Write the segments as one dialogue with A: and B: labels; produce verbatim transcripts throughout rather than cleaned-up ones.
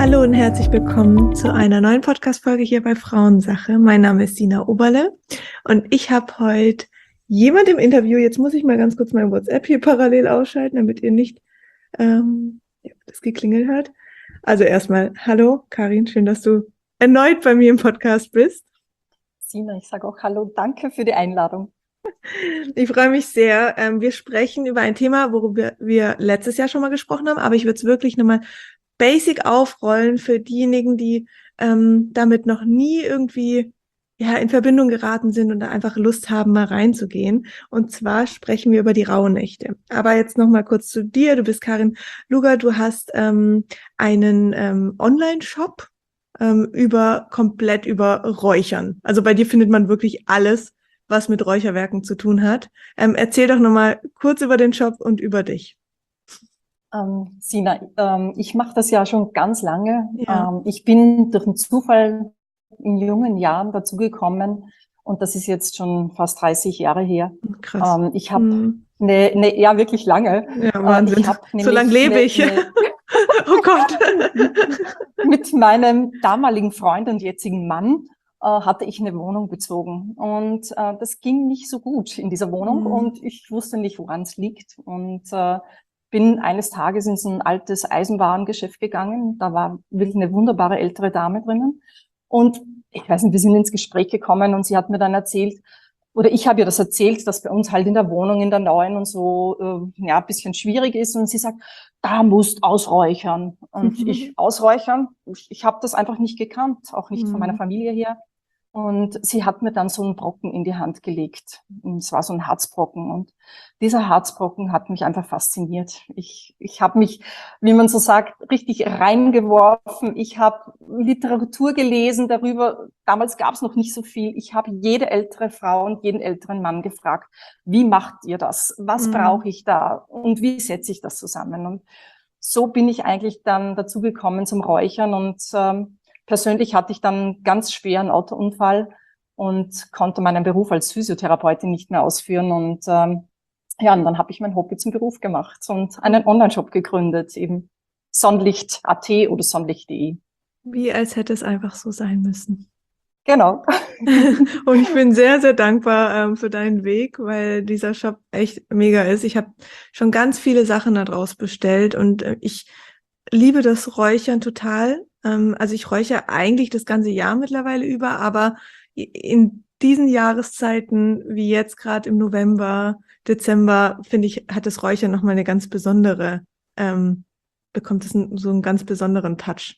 A: Hallo und herzlich willkommen zu einer neuen Podcast-Folge hier bei Frauensache. Mein Name ist Sina Oberle und ich habe heute jemand im Interview. Jetzt muss ich mal ganz kurz mein WhatsApp hier parallel ausschalten, damit ihr nicht ähm, ja, das geklingelt hört. Also erstmal, hallo Karin, schön, dass du erneut bei mir im Podcast bist.
B: Sina, ich sage auch Hallo, danke für die Einladung.
A: Ich freue mich sehr. Wir sprechen über ein Thema, worüber wir letztes Jahr schon mal gesprochen haben, aber ich würde es wirklich nochmal basic aufrollen für diejenigen, die ähm, damit noch nie irgendwie ja in Verbindung geraten sind und da einfach Lust haben, mal reinzugehen. Und zwar sprechen wir über die Rauhnächte. Aber jetzt nochmal kurz zu dir. Du bist Karin Luger. Du hast ähm, einen ähm, Online-Shop ähm, über komplett über Räuchern. Also bei dir findet man wirklich alles, was mit Räucherwerken zu tun hat. Ähm, erzähl doch nochmal kurz über den Shop und über dich.
B: Ähm, Sina, ähm, ich mache das ja schon ganz lange.
A: Ja.
B: Ähm, ich bin durch einen Zufall in jungen Jahren dazugekommen und das ist jetzt schon fast dreißig Jahre her.
A: Krass.
B: Ähm, ich habe
A: Hm.
B: ne, ne, ja wirklich lange.
A: Ja,
B: Äh,
A: Wahnsinn.
B: ich habe
A: So lange
B: nämlich
A: lebe
B: ne,
A: ich.
B: ne,
A: Oh Gott.
B: mit meinem damaligen Freund und jetzigen Mann äh, hatte ich eine Wohnung bezogen und äh, das ging nicht so gut in dieser Wohnung
A: Hm.
B: und ich wusste nicht, woran es liegt und äh, bin eines Tages in so ein altes Eisenwarengeschäft gegangen. Da war wirklich eine wunderbare ältere Dame drinnen und ich weiß nicht, wir sind ins Gespräch gekommen und sie hat mir dann erzählt, oder ich habe ihr das erzählt, dass bei uns halt in der Wohnung, in der neuen und so, äh, ja, ein bisschen schwierig ist. Und sie sagt, da musst ausräuchern. Und ich ausräuchern, ich, ich habe das einfach nicht gekannt, auch nicht von meiner
A: Hm.
B: Familie her. Und sie hat mir dann so einen Brocken in die Hand gelegt. Und es war so ein Harzbrocken. Und dieser Harzbrocken hat mich einfach fasziniert. Ich, ich habe mich, wie man so sagt, richtig reingeworfen. Ich habe Literatur gelesen darüber. Damals gab es noch nicht so viel. Ich habe jede ältere Frau und jeden älteren Mann gefragt, wie macht ihr das? Was
A: Hm.
B: brauche ich da? Und wie setze ich das zusammen? Und so bin ich eigentlich dann dazu gekommen zum Räuchern und ähm, persönlich hatte ich dann einen ganz schweren Autounfall und konnte meinen Beruf als Physiotherapeutin nicht mehr ausführen. Und ähm, ja, und dann habe ich mein Hobby zum Beruf gemacht und einen Online-Shop gegründet, eben Sonnlicht Punkt at oder Sonnlicht Punkt de.
A: Wie als hätte es einfach so sein müssen.
B: Genau.
A: Und ich bin sehr, sehr dankbar ähm, für deinen Weg, weil dieser Shop echt mega ist. Ich habe schon ganz viele Sachen daraus bestellt und äh, ich liebe das Räuchern total. Ähm, also ich räuchere eigentlich das ganze Jahr mittlerweile über, aber in diesen Jahreszeiten, wie jetzt gerade im November, Dezember, finde ich, hat das Räuchern nochmal eine ganz besondere, ähm, bekommt es einen, so einen ganz besonderen Touch.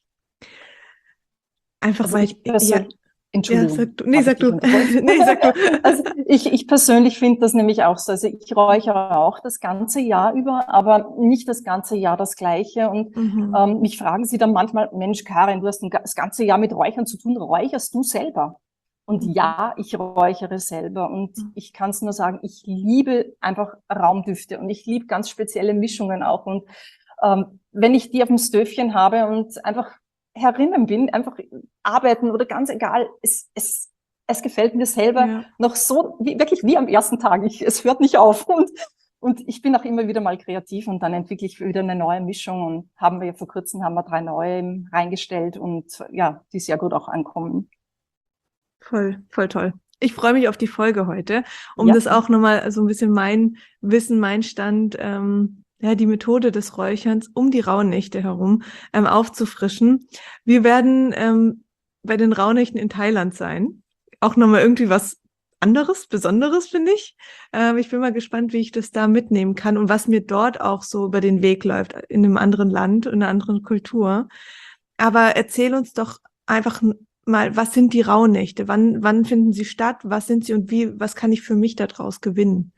A: Einfach
B: Also
A: weil,
B: ich
A: ja,
B: persönlich,
A: ja, sag
B: Entschuldigung,
A: du, nee,
B: habe ich
A: sag
B: dich
A: du,
B: unterbrochen.
A: nee, sag du.
B: Also ich, ich persönlich finde das nämlich auch so. Also ich räuchere auch das ganze Jahr über, aber nicht das ganze Jahr das Gleiche. Und
A: Mhm.
B: ähm, mich fragen sie dann manchmal, Mensch, Karin, du hast ein, das ganze Jahr mit Räuchern zu tun, räucherst du selber? Und
A: Mhm.
B: ja, ich räuchere selber. Und ich kann es nur sagen, ich liebe einfach Raumdüfte und ich liebe ganz spezielle Mischungen auch. Und ähm, wenn ich die auf dem Stöfchen habe und einfach herinnen bin, einfach arbeiten oder ganz egal, es, es, es gefällt mir selber
A: Ja.
B: noch so, wie, wirklich wie am ersten Tag. Ich, es hört nicht auf. Und, und ich bin auch immer wieder mal kreativ und dann entwickle ich wieder eine neue Mischung und haben wir ja vor kurzem haben wir drei neue reingestellt und ja, die sehr gut auch ankommen.
A: Voll, voll toll. Ich freue mich auf die Folge heute, um
B: Ja,
A: das auch nochmal so ein bisschen mein Wissen, mein Stand, ähm, ja, die Methode des Räucherns um die Rauhnächte herum ähm, aufzufrischen. Wir werden ähm, bei den Rauhnächten in Thailand sein. Auch nochmal irgendwie was anderes, Besonderes, finde ich. Ähm, ich bin mal gespannt, wie ich das da mitnehmen kann und was mir dort auch so über den Weg läuft, in einem anderen Land, in einer anderen Kultur. Aber erzähl uns doch einfach mal, was sind die Rauhnächte? Wann, wann finden sie statt? Was sind sie und wie, was kann ich für mich daraus gewinnen?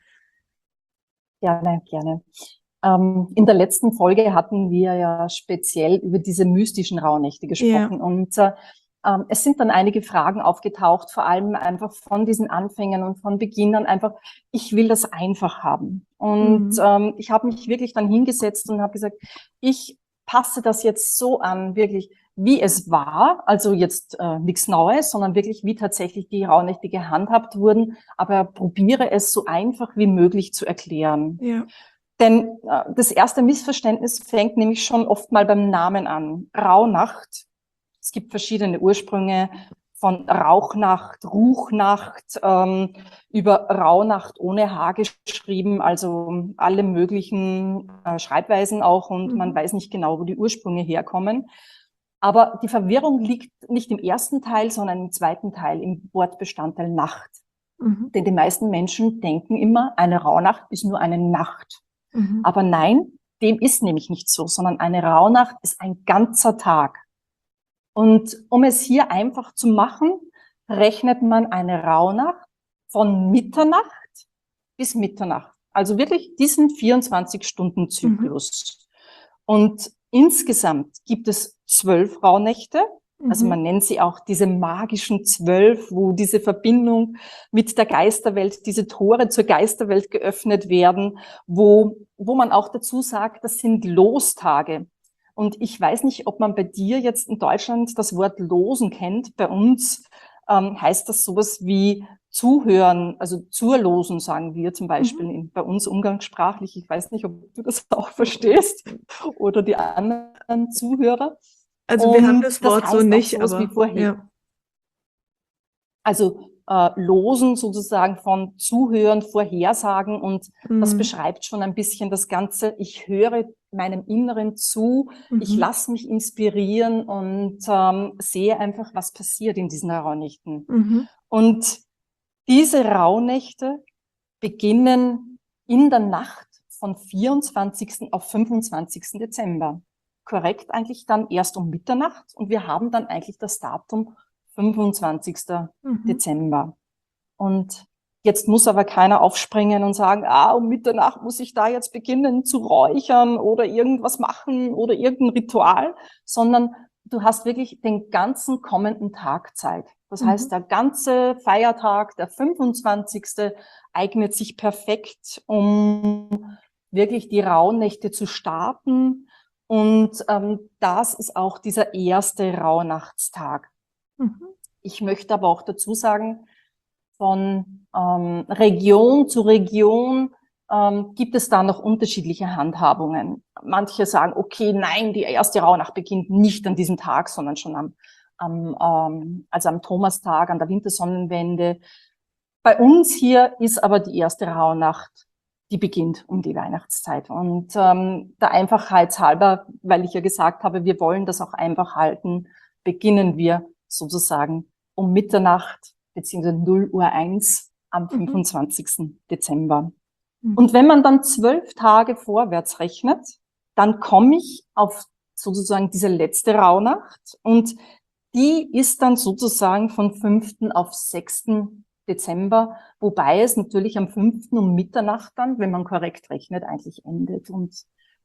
B: gerne, gerne. Ähm, in der letzten Folge hatten wir ja speziell über diese mystischen Rauhnächte
A: Ja.
B: gesprochen und äh, ähm, es sind dann einige Fragen aufgetaucht, vor allem einfach von diesen Anfängern und von Beginnern einfach, ich will das einfach haben. Und
A: Mhm.
B: ähm, ich habe mich wirklich dann hingesetzt und habe gesagt, ich passe das jetzt so an, wirklich, wie es war, also jetzt äh, nichts Neues, sondern wirklich, wie tatsächlich die Rauhnächte gehandhabt wurden, aber probiere es so einfach wie möglich zu erklären.
A: Ja.
B: Denn äh, das erste Missverständnis fängt nämlich schon oft mal beim Namen an. Rauhnacht. Es gibt verschiedene Ursprünge von Rauchnacht, Ruchnacht, ähm, über Rauhnacht ohne H geschrieben, also alle möglichen äh, Schreibweisen auch, und mhm. man weiß nicht genau, wo die Ursprünge herkommen. Aber die Verwirrung liegt nicht im ersten Teil, sondern im zweiten Teil, im Wortbestandteil Nacht. Mhm. Denn die meisten Menschen denken immer, eine Rauhnacht ist nur eine Nacht. Mhm. Aber nein, dem ist nämlich nicht so, sondern eine Rauhnacht ist ein ganzer Tag. Und um es hier einfach zu machen, rechnet man eine Rauhnacht von Mitternacht bis Mitternacht. Also wirklich diesen vierundzwanzig-Stunden-Zyklus. Mhm. Und insgesamt gibt es zwölf Rauhnächte. Also man nennt sie auch diese magischen zwölf, wo diese Verbindung mit der Geisterwelt, diese Tore zur Geisterwelt geöffnet werden, wo, wo man auch dazu sagt, das sind Lostage. Und ich weiß nicht, ob man bei dir jetzt in Deutschland das Wort Losen kennt. Bei uns ähm, heißt das sowas wie Zuhören, also Zurlosen sagen wir zum Beispiel, mhm. in, bei uns umgangssprachlich. Ich weiß nicht, ob du das auch verstehst oder die anderen Zuhörer.
A: Also
B: und
A: wir haben das Wort
B: das
A: so nicht,
B: aber wie vorher.
A: Ja.
B: Also äh, Losen sozusagen von Zuhören, Vorhersagen, und mhm. das beschreibt schon ein bisschen das Ganze. Ich höre meinem Inneren zu, mhm. ich lasse mich inspirieren und ähm, sehe einfach, was passiert in diesen Rauhnächten. Mhm. Und diese Rauhnächte beginnen in der Nacht von vierundzwanzigsten auf fünfundzwanzigsten Dezember. Korrekt eigentlich dann erst um Mitternacht, und wir haben dann eigentlich das Datum fünfundzwanzigsten Mhm. Dezember. Und jetzt muss aber keiner aufspringen und sagen, ah, um Mitternacht muss ich da jetzt beginnen zu räuchern oder irgendwas machen oder irgendein Ritual, sondern du hast wirklich den ganzen kommenden Tag Zeit. Das mhm. heißt, der ganze Feiertag, der fünfundzwanzigste eignet sich perfekt, um wirklich die Rauhnächte zu starten. Und ähm, das ist auch dieser erste Rauhnachtstag. Mhm. Ich möchte aber auch dazu sagen, von ähm, Region zu Region ähm, gibt es da noch unterschiedliche Handhabungen. Manche sagen, okay, nein, die erste Rauhnacht beginnt nicht an diesem Tag, sondern schon am, am ähm, also am Thomastag, an der Wintersonnenwende. Bei uns hier ist aber die erste Rauhnacht, die beginnt um die Weihnachtszeit. Und ähm, der Einfachheit halber, weil ich ja gesagt habe, wir wollen das auch einfach halten, beginnen wir sozusagen um Mitternacht beziehungsweise null Uhr eins am fünfundzwanzigsten Mhm. Dezember. Mhm. Und wenn man dann zwölf Tage vorwärts rechnet, dann komme ich auf sozusagen diese letzte Rauhnacht, und die ist dann sozusagen von fünften auf sechsten Dezember, wobei es natürlich am fünften um Mitternacht dann, wenn man korrekt rechnet, eigentlich endet. Und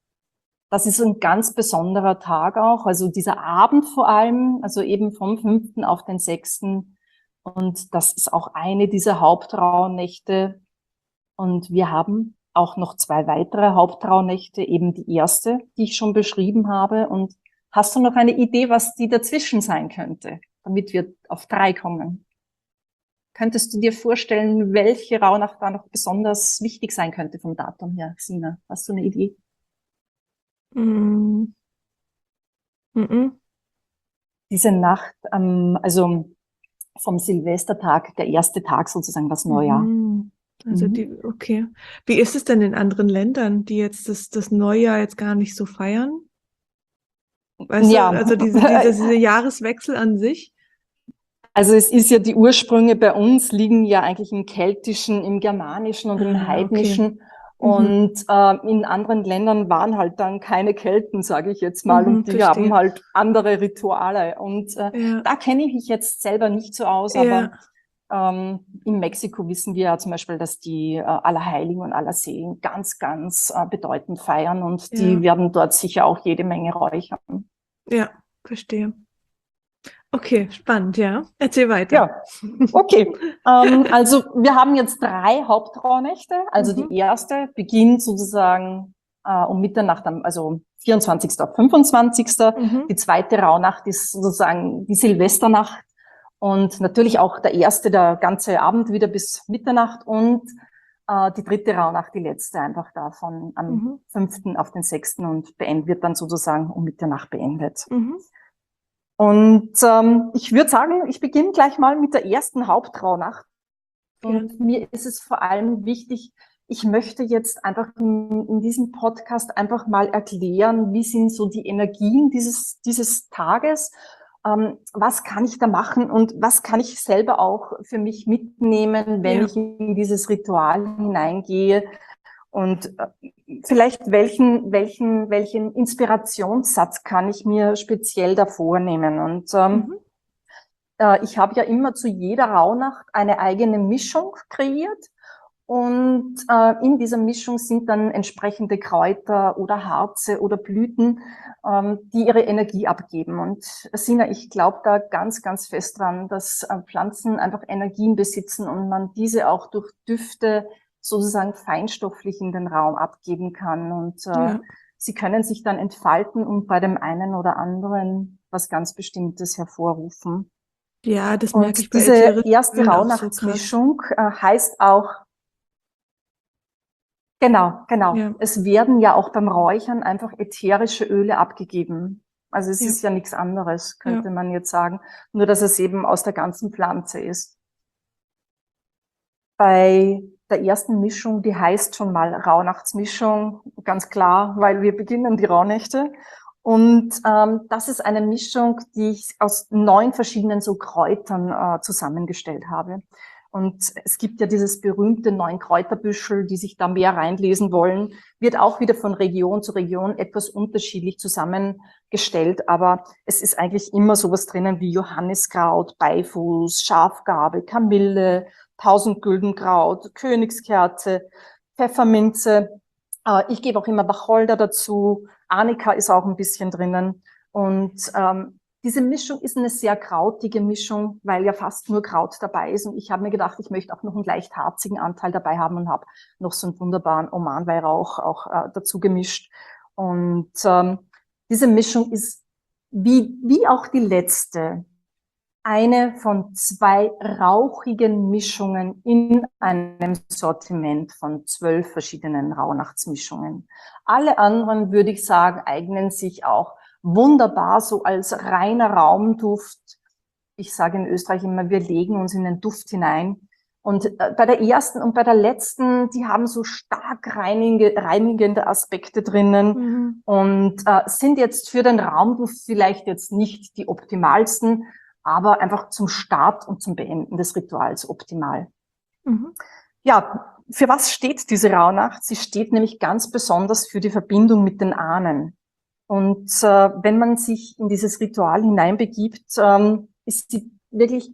B: das ist ein ganz besonderer Tag auch, also dieser Abend vor allem, also eben vom fünften auf den sechsten Und das ist auch eine dieser Hauptrauhnächte. Und wir haben auch noch zwei weitere Hauptrauhnächte, eben die erste, die ich schon beschrieben habe. Und hast du noch eine Idee, was die dazwischen sein könnte, damit wir auf drei kommen? Könntest du dir vorstellen, welche Rauhnacht da noch besonders wichtig sein könnte vom Datum her, Sina? Hast du eine Idee?
A: Mm. Mm-mm.
B: Diese Nacht, ähm, also vom Silvestertag, der erste Tag sozusagen, das Neujahr.
A: Mhm. Also die, okay. Wie ist es denn in anderen Ländern, die jetzt das, das Neujahr jetzt gar nicht so feiern? Weißt
B: ja.
A: du, also diese, diese, diese Jahreswechsel an sich?
B: Also es ist ja, die Ursprünge bei uns liegen ja eigentlich im Keltischen, im Germanischen und
A: Ah,
B: im Heidnischen.
A: Okay.
B: Und mhm. äh, in anderen Ländern waren halt dann keine Kelten, sage ich jetzt mal,
A: Mhm,
B: und die
A: verstehe.
B: haben halt andere Rituale. Und äh,
A: Ja.
B: da kenne ich mich jetzt selber nicht so aus,
A: Ja.
B: aber ähm, in Mexiko wissen wir ja zum Beispiel, dass die äh, Allerheiligen und Allerseelen ganz, ganz äh, bedeutend feiern, und die
A: Ja.
B: werden dort sicher auch jede Menge räuchern.
A: Ja, verstehe. Okay, spannend, ja. Erzähl weiter.
B: Ja, okay. ähm, also wir haben jetzt drei Hauptrauhnächte. Also
A: Mhm.
B: die erste beginnt sozusagen äh, um Mitternacht, am, also vierundzwanzigsten auf fünfundzwanzigsten
A: Mhm.
B: Die zweite Rauhnacht ist sozusagen die Silvesternacht, und natürlich auch der erste, der ganze Abend wieder bis Mitternacht. Und äh, die dritte Rauhnacht, die letzte einfach davon am
A: Mhm.
B: fünften auf den sechsten und beendet, wird dann sozusagen um Mitternacht beendet.
A: Mhm.
B: Und ähm, ich würde sagen, ich beginne gleich mal mit der ersten Hauptrauhnacht. Und
A: Gerne.
B: mir ist es vor allem wichtig, ich möchte jetzt einfach in, in diesem Podcast einfach mal erklären, wie sind so die Energien dieses, dieses Tages, ähm, was kann ich da machen und was kann ich selber auch für mich mitnehmen, wenn
A: Ja.
B: ich in dieses Ritual hineingehe. Und äh, vielleicht welchen, welchen, welchen Inspirationssatz kann ich mir speziell davor nehmen? Und ähm,
A: Mhm.
B: äh, ich habe ja immer zu jeder Rauhnacht eine eigene Mischung kreiert. Und äh, in dieser Mischung sind dann entsprechende Kräuter oder Harze oder Blüten, ähm, die ihre Energie abgeben. Und Sina, ich glaube da ganz, ganz fest dran, dass äh, Pflanzen einfach Energien besitzen und man diese auch durch Düfte sozusagen feinstofflich in den Raum abgeben kann. Und äh,
A: Ja.
B: sie können sich dann entfalten und bei dem einen oder anderen was ganz Bestimmtes hervorrufen.
A: Ja, das merke ich
B: Und
A: bei
B: diese
A: ätherischen
B: erste
A: Ölen auch so krass.
B: Rauhnachtsmischung äh, heißt auch, genau, genau.
A: Ja.
B: Es werden ja auch beim Räuchern einfach ätherische Öle abgegeben. Also es
A: Ja.
B: ist ja nichts anderes,
A: Ja.
B: könnte man jetzt sagen. Nur, dass es eben aus der ganzen Pflanze ist. Bei der ersten Mischung, die heißt schon mal Rauhnachtsmischung, ganz klar, weil wir beginnen die Rauhnächte. Und ähm, das ist eine Mischung, die ich aus neun verschiedenen so Kräutern äh, zusammengestellt habe. Und es gibt ja dieses berühmte neun Kräuterbüschel, die sich da mehr reinlesen wollen, wird auch wieder von Region zu Region etwas unterschiedlich zusammengestellt. Aber es ist eigentlich immer sowas drinnen wie Johanniskraut, Beifuß, Schafgarbe, Kamille, Tausendgüldenkraut, Königskerze, Pfefferminze. Äh, ich gebe auch immer Wacholder dazu. Arnika ist auch ein bisschen drinnen. Und ähm, diese Mischung ist eine sehr krautige Mischung, weil ja fast nur Kraut dabei ist. Und ich habe mir gedacht, ich möchte auch noch einen leicht harzigen Anteil dabei haben und habe noch so einen wunderbaren Oman-Weihrauch auch äh, dazu gemischt. Und ähm, diese Mischung ist wie, wie auch die letzte eine von zwei rauchigen Mischungen in einem Sortiment von zwölf verschiedenen Rauhnachtsmischungen. Alle anderen, würde ich sagen, eignen sich auch wunderbar so als reiner Raumduft. Ich sage in Österreich immer, wir legen uns in den Duft hinein. Und bei der ersten und bei der letzten, die haben so stark reinigende Aspekte drinnen
A: Mhm.
B: und äh, sind jetzt für den Raumduft vielleicht jetzt nicht die optimalsten, aber einfach zum Start und zum Beenden des Rituals optimal.
A: Mhm.
B: Ja, für was steht diese Rauhnacht? Sie steht nämlich ganz besonders für die Verbindung mit den Ahnen. Und äh, wenn man sich in dieses Ritual hineinbegibt, ähm, ist sie wirklich,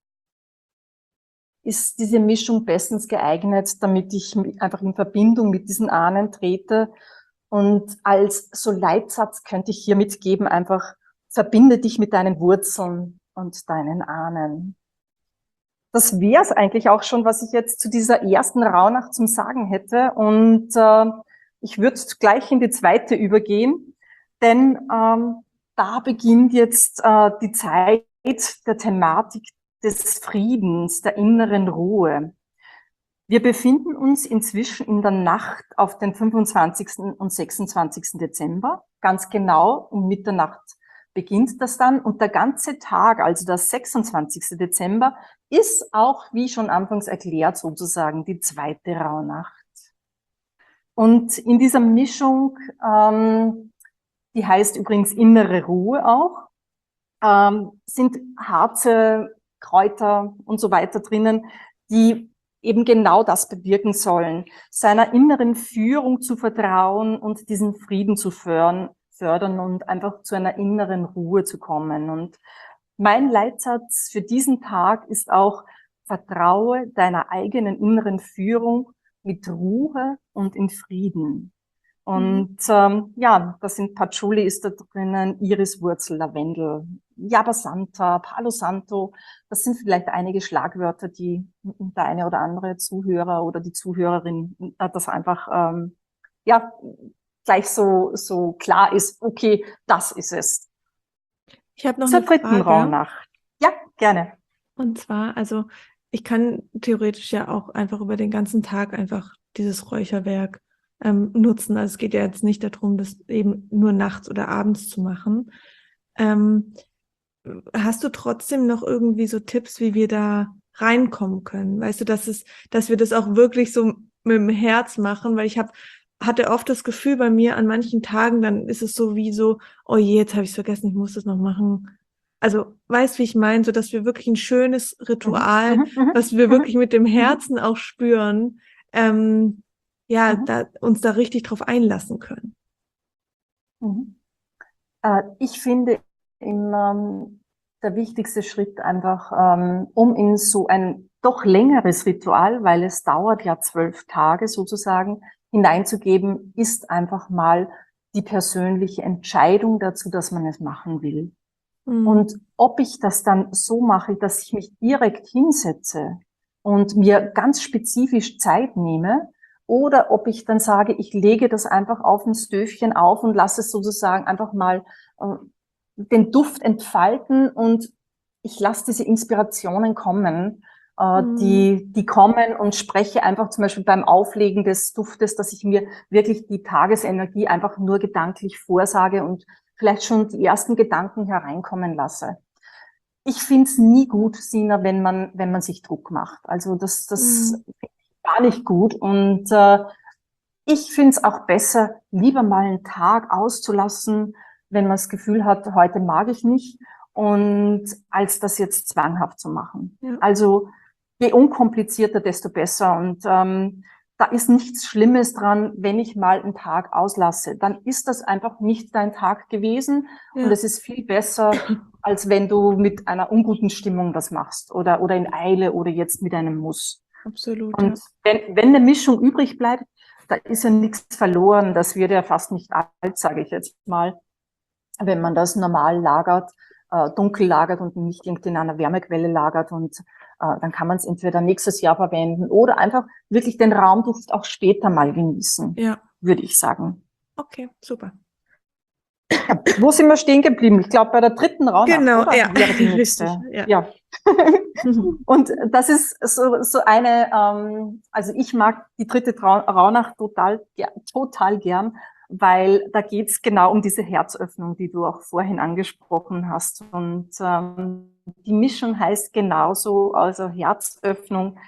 B: ist diese Mischung bestens geeignet, damit ich einfach in Verbindung mit diesen Ahnen trete. Und als so Leitsatz könnte ich hier mitgeben, einfach verbinde dich mit deinen Wurzeln und deinen Ahnen. Das wäre es eigentlich auch schon, was ich jetzt zu dieser ersten Rauhnacht zum Sagen hätte. Und äh, ich würde gleich in die zweite übergehen, denn ähm, da beginnt jetzt äh, die Zeit der Thematik des Friedens, der inneren Ruhe. Wir befinden uns inzwischen in der Nacht auf den fünfundzwanzigsten und sechsundzwanzigsten Dezember. Ganz genau um Mitternacht beginnt das dann. Und der ganze Tag, also der sechsundzwanzigste Dezember, ist auch, wie schon anfangs erklärt, sozusagen die zweite Rauhnacht. Und in dieser Mischung, ähm, die heißt übrigens innere Ruhe auch, ähm, sind Harze, Kräuter und so weiter drinnen, die eben genau das bewirken sollen, seiner inneren Führung zu vertrauen und diesen Frieden zu fördern, fördern und einfach zu einer inneren Ruhe zu kommen. Und mein Leitsatz für diesen Tag ist auch, vertraue deiner eigenen inneren Führung mit Ruhe und in Frieden. Und ähm, ja, da sind Patchouli ist da drinnen, Iriswurzel, Lavendel, Yabasanta, Palo Santo. Das sind vielleicht einige Schlagwörter, die der eine oder andere Zuhörer oder die Zuhörerin äh, das einfach ähm, ja gleich so so klar ist. Okay, das ist es.
A: Ich habe noch
B: Zur
A: eine
B: dritten
A: Frage.
B: Rauhnacht. Ja, gerne.
A: Und zwar, also ich kann theoretisch ja auch einfach über den ganzen Tag einfach dieses Räucherwerk ähm, nutzen. Also es geht ja jetzt nicht darum, das eben nur nachts oder abends zu machen. Ähm, hast du trotzdem noch irgendwie so Tipps, wie wir da reinkommen können? Weißt du, dass es, dass wir das auch wirklich so mit dem Herz machen, weil ich habe hatte oft das Gefühl bei mir an manchen Tagen, dann ist es so wie so, oh je, jetzt habe ich es vergessen, ich muss das noch machen. Also, weißt, wie ich meine, so dass wir wirklich ein schönes
B: Mhm,
A: Ritual,
B: mhm, mhm,
A: was wir wirklich
B: mhm,
A: mit dem
B: mhm,
A: Herzen auch spüren, ähm, ja,
B: mhm,
A: da, uns da richtig drauf einlassen können.
B: mhm. Äh, ich finde immer der wichtigste Schritt einfach, ähm, um in so ein doch längeres Ritual, weil es dauert ja zwölf Tage sozusagen, hineinzugeben, ist einfach mal die persönliche Entscheidung dazu, dass man es machen will.
A: Mhm.
B: Und ob ich das dann so mache, dass ich mich direkt hinsetze und mir ganz spezifisch Zeit nehme, oder ob ich dann sage, ich lege das einfach auf ein Stöfchen auf und lasse es sozusagen einfach mal äh, den Duft entfalten und ich lasse diese Inspirationen kommen, äh,
A: Mhm.
B: die, die kommen und spreche einfach zum Beispiel beim Auflegen des Duftes, dass ich mir wirklich die Tagesenergie einfach nur gedanklich vorsage und vielleicht schon die ersten Gedanken hereinkommen lasse. Ich finde es nie gut, Sina, wenn man, wenn man sich Druck macht. Also das, das
A: Mhm.
B: finde ich gar nicht gut. Und äh, ich finde es auch besser, lieber mal einen Tag auszulassen, wenn man das Gefühl hat, heute mag ich nicht, und als das jetzt zwanghaft zu machen.
A: Ja.
B: Also je unkomplizierter, desto besser. Und ähm, da ist nichts Schlimmes dran, wenn ich mal einen Tag auslasse. Dann ist das einfach nicht dein Tag gewesen und
A: Ja,
B: es ist viel besser, als wenn du mit einer unguten Stimmung das machst oder, oder in Eile oder jetzt mit einem Muss.
A: absolut, ja.
B: Und wenn, wenn eine Mischung übrig bleibt, da ist ja nichts verloren. Das wird ja fast nicht alt, sage ich jetzt mal, wenn man das normal lagert, äh, dunkel lagert und nicht irgendwie in einer Wärmequelle lagert. Und äh, dann kann man es entweder nächstes Jahr verwenden oder einfach wirklich den Raumduft auch später mal genießen,
A: Ja,
B: würde ich sagen.
A: okay, super.
B: Ja, wo sind wir stehen geblieben? Ich glaube, bei der dritten Rauhnacht,
A: Genau,
B: oder?
A: ja,
B: Wäre die
A: richtig,
B: nächste.
A: ja.
B: Ja. Und das ist so, so eine, ähm, also ich mag die dritte Trau Rauhnacht total, ger total gern, weil da geht's genau um diese Herzöffnung, die du auch vorhin angesprochen hast. Und ähm, die Mischung heißt genauso, also Herzöffnung.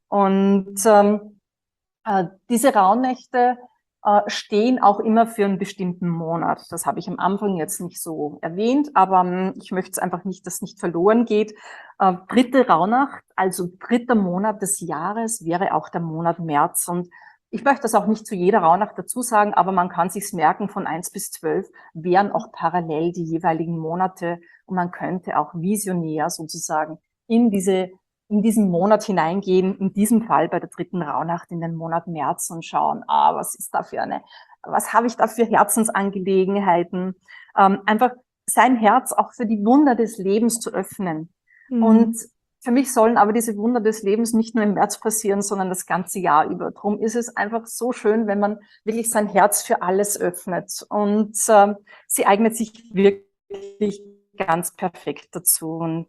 B: Und ähm, äh, diese Rauhnächte äh, stehen auch immer für einen bestimmten Monat. Das habe ich am Anfang jetzt nicht so erwähnt, aber ähm, ich möchte es einfach nicht, dass nicht verloren geht. Äh, dritte Rauhnacht, also dritter Monat des Jahres, wäre auch der Monat März. Und ich möchte das auch nicht zu jeder Rauhnacht dazu sagen, aber man kann sich's merken, von eins bis zwölf wären auch parallel die jeweiligen Monate und man könnte auch visionär sozusagen in diese in diesen Monat hineingehen, in diesem Fall bei der dritten Rauhnacht in den Monat März, und schauen, ah, was ist da für eine, was habe ich da für Herzensangelegenheiten, ähm, einfach sein Herz auch für die Wunder des Lebens zu öffnen. Und
A: Mhm.
B: für mich sollen aber diese Wunder des Lebens nicht nur im März passieren, sondern das ganze Jahr über. Drum ist es einfach so schön, wenn man wirklich sein Herz für alles öffnet. Und äh, sie eignet sich wirklich ganz perfekt dazu. Und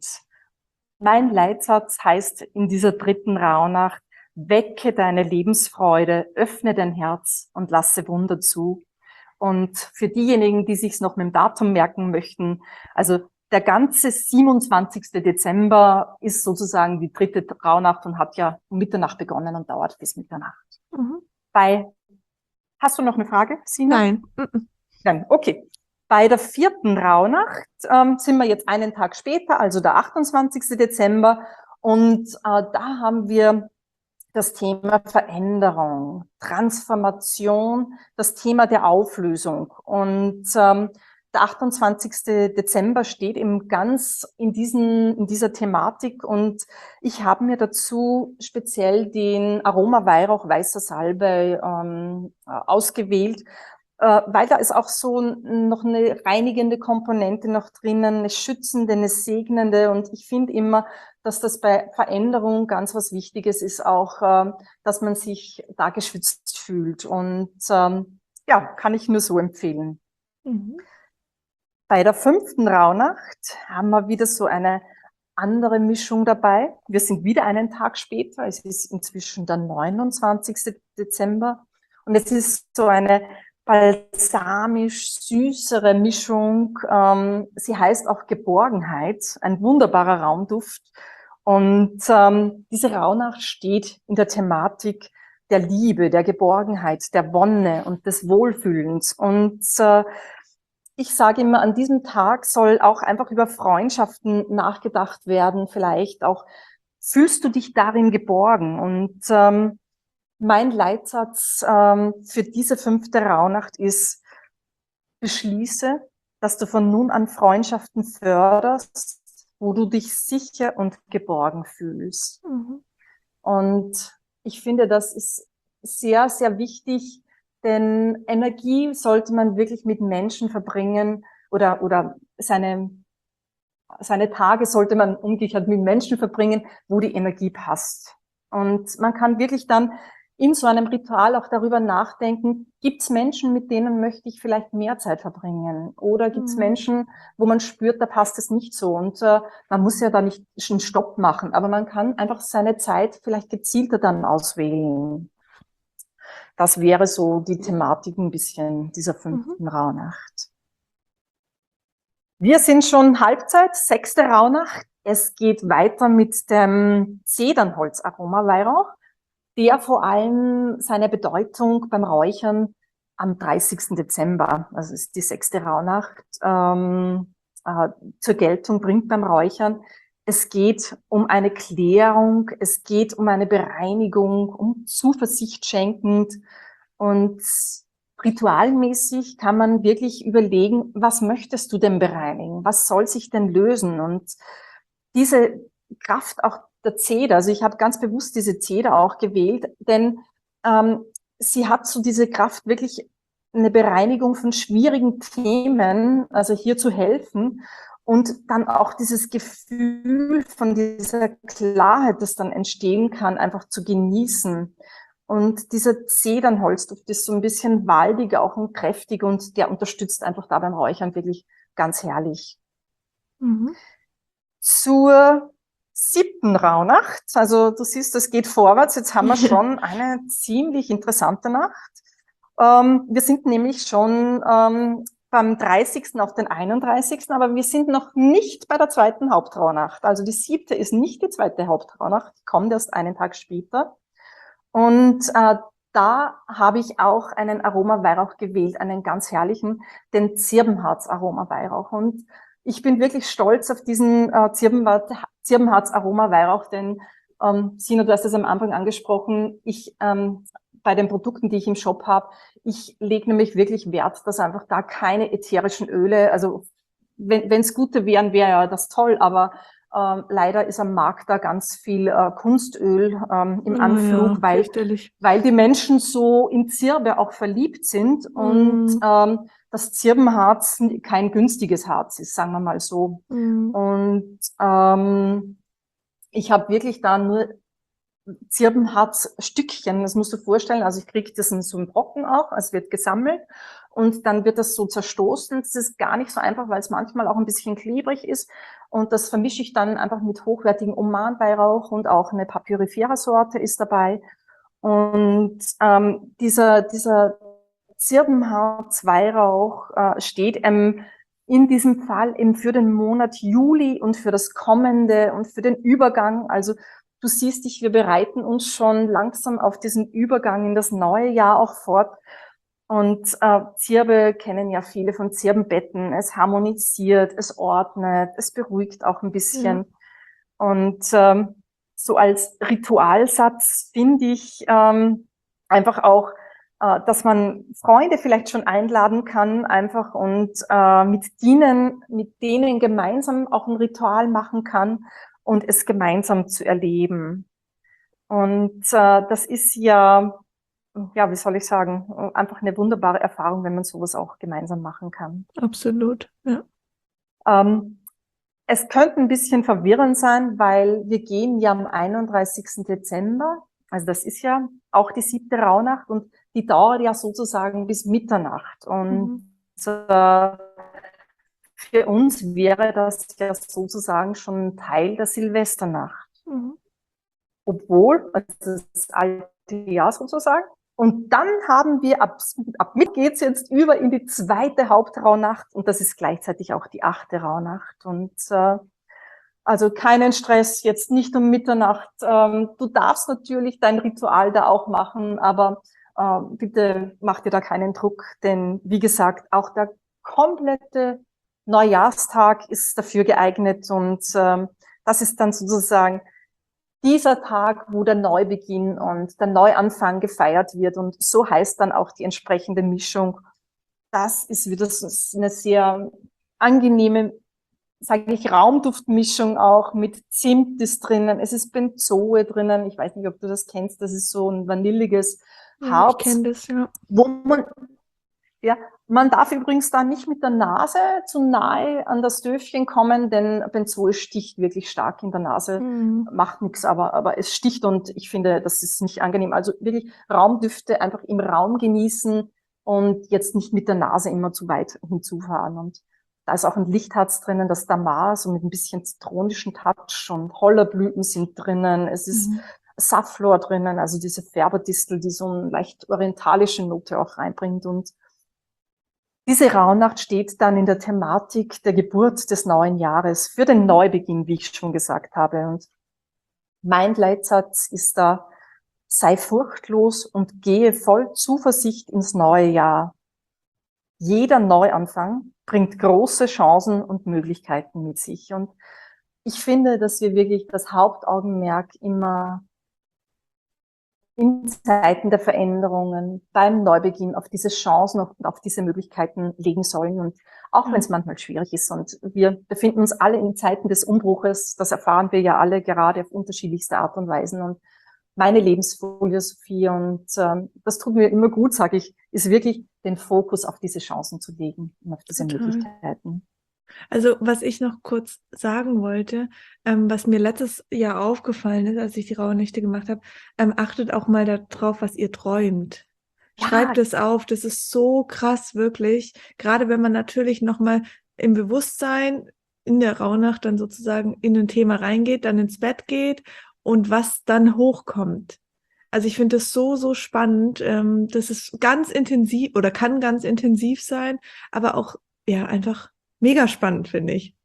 B: mein Leitsatz heißt in dieser dritten Rauhnacht: wecke deine Lebensfreude, öffne dein Herz und lasse Wunder zu. Und für diejenigen, die sich's noch mit dem Datum merken möchten, also der ganze siebenundzwanzigste Dezember ist sozusagen die dritte Rauhnacht und hat ja um Mitternacht begonnen und dauert bis Mitternacht.
A: Mhm.
B: Bei, hast du noch eine Frage, Sina?
A: Nein. Mhm.
B: Nein, okay. Bei der vierten Rauhnacht ähm, sind wir jetzt einen Tag später, also der achtundzwanzigste Dezember. Und äh, da haben wir das Thema Veränderung, Transformation, das Thema der Auflösung. Und ähm, der achtundzwanzigste Dezember steht eben ganz in, diesen, in dieser Thematik. Und ich habe mir dazu speziell den Aroma Weihrauch Weißer Salbei ähm, ausgewählt, äh, weil da ist auch so noch eine reinigende Komponente noch drinnen, eine schützende, eine segnende. Und ich finde immer, dass das bei Veränderung ganz was Wichtiges ist, auch, äh, dass man sich da geschützt fühlt. Und ähm, ja, kann ich nur so empfehlen.
A: Mhm.
B: Bei der fünften Rauhnacht haben wir wieder so eine andere Mischung dabei. Wir sind wieder einen Tag später. Es ist inzwischen der neunundzwanzigste Dezember. Und es ist so eine balsamisch süßere Mischung. Ähm, sie heißt auch Geborgenheit, ein wunderbarer Raumduft. Und ähm, diese Rauhnacht steht in der Thematik der Liebe, der Geborgenheit, der Wonne und des Wohlfühlens. Und äh, ich sage immer, an diesem Tag soll auch einfach über Freundschaften nachgedacht werden. Vielleicht auch, fühlst du dich darin geborgen? Und ähm, mein Leitsatz ähm, für diese fünfte Rauhnacht ist: Beschließe, dass du von nun an Freundschaften förderst, wo du dich sicher und geborgen fühlst.
A: Mhm.
B: Und ich finde, das ist sehr, sehr wichtig, denn Energie sollte man wirklich mit Menschen verbringen, oder, oder seine, seine Tage sollte man umgekehrt mit Menschen verbringen, wo die Energie passt. Und man kann wirklich dann in so einem Ritual auch darüber nachdenken, gibt es Menschen, mit denen möchte ich vielleicht mehr Zeit verbringen? Oder gibt es
A: Mhm.
B: Menschen, wo man spürt, da passt es nicht so? Und äh, man muss ja da nicht einen Stopp machen, aber man kann einfach seine Zeit vielleicht gezielter dann auswählen. Das wäre so die Thematik ein bisschen dieser
A: Mhm.
B: fünften Rauhnacht. Wir sind schon Halbzeit, sechste Rauhnacht. Es geht weiter mit dem Zedernholz-Aroma-Weihrauch, der vor allem seine Bedeutung beim Räuchern am dreißigsten Dezember, also ist die sechste Rauhnacht, ähm, äh, zur Geltung bringt beim Räuchern. Es geht um eine Klärung, es geht um eine Bereinigung, um Zuversicht schenkend, und ritualmäßig kann man wirklich überlegen, was möchtest du denn bereinigen? Was soll sich denn lösen? Und diese Kraft auch der Zeder, also ich habe ganz bewusst diese Zeder auch gewählt, denn ähm, sie hat so diese Kraft, wirklich eine Bereinigung von schwierigen Themen, also hier zu helfen, und dann auch dieses Gefühl von dieser Klarheit, das dann entstehen kann, einfach zu genießen. Und dieser Zedernholzduft ist so ein bisschen waldig, auch und kräftig, und der unterstützt einfach da beim Räuchern wirklich ganz herrlich.
A: Mhm.
B: Zur siebten Rauhnacht, also du siehst, es geht vorwärts, jetzt haben wir schon eine ziemlich interessante Nacht. Ähm, wir sind nämlich schon ähm, beim dreißigsten auf den einunddreißigsten, aber wir sind noch nicht bei der zweiten Hauptrauhnacht. Also die siebte ist nicht die zweite Hauptrauhnacht, die kommt erst einen Tag später. Und äh, da habe ich auch einen Aroma-Weihrauch gewählt, einen ganz herrlichen, den Zirbenharz-Aroma-Weihrauch. Und ich bin wirklich stolz auf diesen äh, Zirbenharz-Aroma-Weihrauch, denn ähm, Sina, du hast es am Anfang angesprochen, ich ähm, bei den Produkten, die ich im Shop habe, ich lege nämlich wirklich Wert, dass einfach da keine ätherischen Öle, also wenn es gute wären, wäre ja das toll, aber ähm, leider ist am Markt da ganz viel äh, Kunstöl ähm, im
A: Oh
B: Anflug,
A: ja,
B: weil,
A: fürchterlich.
B: weil die Menschen so in Zirbe auch verliebt sind und
A: Mhm.
B: ähm, das Zirbenharz kein günstiges Harz ist, sagen wir mal so.
A: Mhm.
B: Und ähm, ich habe wirklich da nur Zirbenharzstückchen, das musst du dir vorstellen, also ich kriege das in so einem Brocken auch, es wird gesammelt und dann wird das so zerstoßen. Das ist gar nicht so einfach, weil es manchmal auch ein bisschen klebrig ist, und das vermische ich dann einfach mit hochwertigem Oman-Weihrauch, und auch eine Papyrifera-Sorte ist dabei. Und ähm, dieser, dieser Zirbenharz-Weihrauch äh, steht ähm, in diesem Fall eben für den Monat Juli und für das Kommende und für den Übergang. Also du siehst dich, wir bereiten uns schon langsam auf diesen Übergang in das neue Jahr auch fort. Und äh, Zirbe kennen ja viele von Zirbenbetten. Es harmonisiert, es ordnet, es beruhigt auch ein bisschen.
A: Ja.
B: Und ähm, so als Ritualsatz finde ich ähm, einfach auch, äh, dass man Freunde vielleicht schon einladen kann, einfach, und äh, mit denen, mit denen gemeinsam auch ein Ritual machen kann und es gemeinsam zu erleben. Und äh, das ist ja, ja, wie soll ich sagen, einfach eine wunderbare Erfahrung, wenn man sowas auch gemeinsam machen kann.
A: Absolut, ja.
B: Ähm, Es könnte ein bisschen verwirrend sein, weil wir gehen ja am einunddreißigsten Dezember, also das ist ja auch die siebte Rauhnacht, und die dauert ja sozusagen bis Mitternacht. Und
A: Mhm.
B: äh, für uns wäre das ja sozusagen schon Teil der Silvesternacht.
A: Mhm.
B: Obwohl, also das alte Jahr sozusagen. Und dann haben wir, ab, ab Mittwoch geht's jetzt über in die zweite Hauptrauhnacht und das ist gleichzeitig auch die achte Rauhnacht. Und äh, also keinen Stress, jetzt nicht um Mitternacht. Ähm, du darfst natürlich dein Ritual da auch machen, aber äh, bitte mach dir da keinen Druck, denn wie gesagt, auch der komplette Neujahrstag ist dafür geeignet und ähm, das ist dann sozusagen dieser Tag, wo der Neubeginn und der Neuanfang gefeiert wird und so heißt dann auch die entsprechende Mischung. Das ist wieder so eine sehr angenehme, sage ich, Raumduftmischung auch mit Zimt ist drinnen, es ist Benzoe drinnen, ich weiß nicht, ob du das kennst, das ist so ein vanilliges
A: Ja, ich
B: Harz,
A: kenne das, ja.
B: wo man, ja, man darf übrigens da nicht mit der Nase zu nahe an das Döfchen kommen, denn Benzoe sticht wirklich stark in der Nase,
A: Mhm.
B: macht nichts, aber, aber es sticht und ich finde, das ist nicht angenehm. Also wirklich Raumdüfte einfach im Raum genießen und jetzt nicht mit der Nase immer zu weit hinzufahren. Und da ist auch ein Lichtharz drinnen, das Damar, so mit ein bisschen zitronischen Touch und Hollerblüten sind drinnen. Es ist
A: Mhm.
B: Safflor drinnen, also diese Färberdistel, die so eine leicht orientalische Note auch reinbringt und diese Rauhnacht steht dann in der Thematik der Geburt des neuen Jahres für den Neubeginn, wie ich schon gesagt habe. Und mein Leitsatz ist da, sei furchtlos und gehe voll Zuversicht ins neue Jahr. Jeder Neuanfang bringt große Chancen und Möglichkeiten mit sich. Und ich finde, dass wir wirklich das Hauptaugenmerk immer in Zeiten der Veränderungen, beim Neubeginn auf diese Chancen und auf diese Möglichkeiten legen sollen. Und auch
A: Ja.
B: wenn es manchmal schwierig ist. Und wir befinden uns alle in Zeiten des Umbruches. Das erfahren wir ja alle gerade auf unterschiedlichste Art und Weisen. Und meine Lebensphilosophie, und ähm, das tut mir immer gut, sage ich, ist wirklich den Fokus auf diese Chancen zu legen und auf diese
A: Total.
B: Möglichkeiten.
A: Also was ich noch kurz sagen wollte, ähm, was mir letztes Jahr aufgefallen ist, als ich die Rauhnächte gemacht habe, ähm, achtet auch mal darauf, was ihr träumt.
B: Ja.
A: Schreibt es auf, das ist so krass, wirklich. Gerade wenn man natürlich nochmal im Bewusstsein in der Rauhnacht dann sozusagen in ein Thema reingeht, dann ins Bett geht und was dann hochkommt. Also ich finde das so, so spannend. Ähm, das ist ganz intensiv oder kann ganz intensiv sein, aber auch ja einfach mega spannend, finde ich.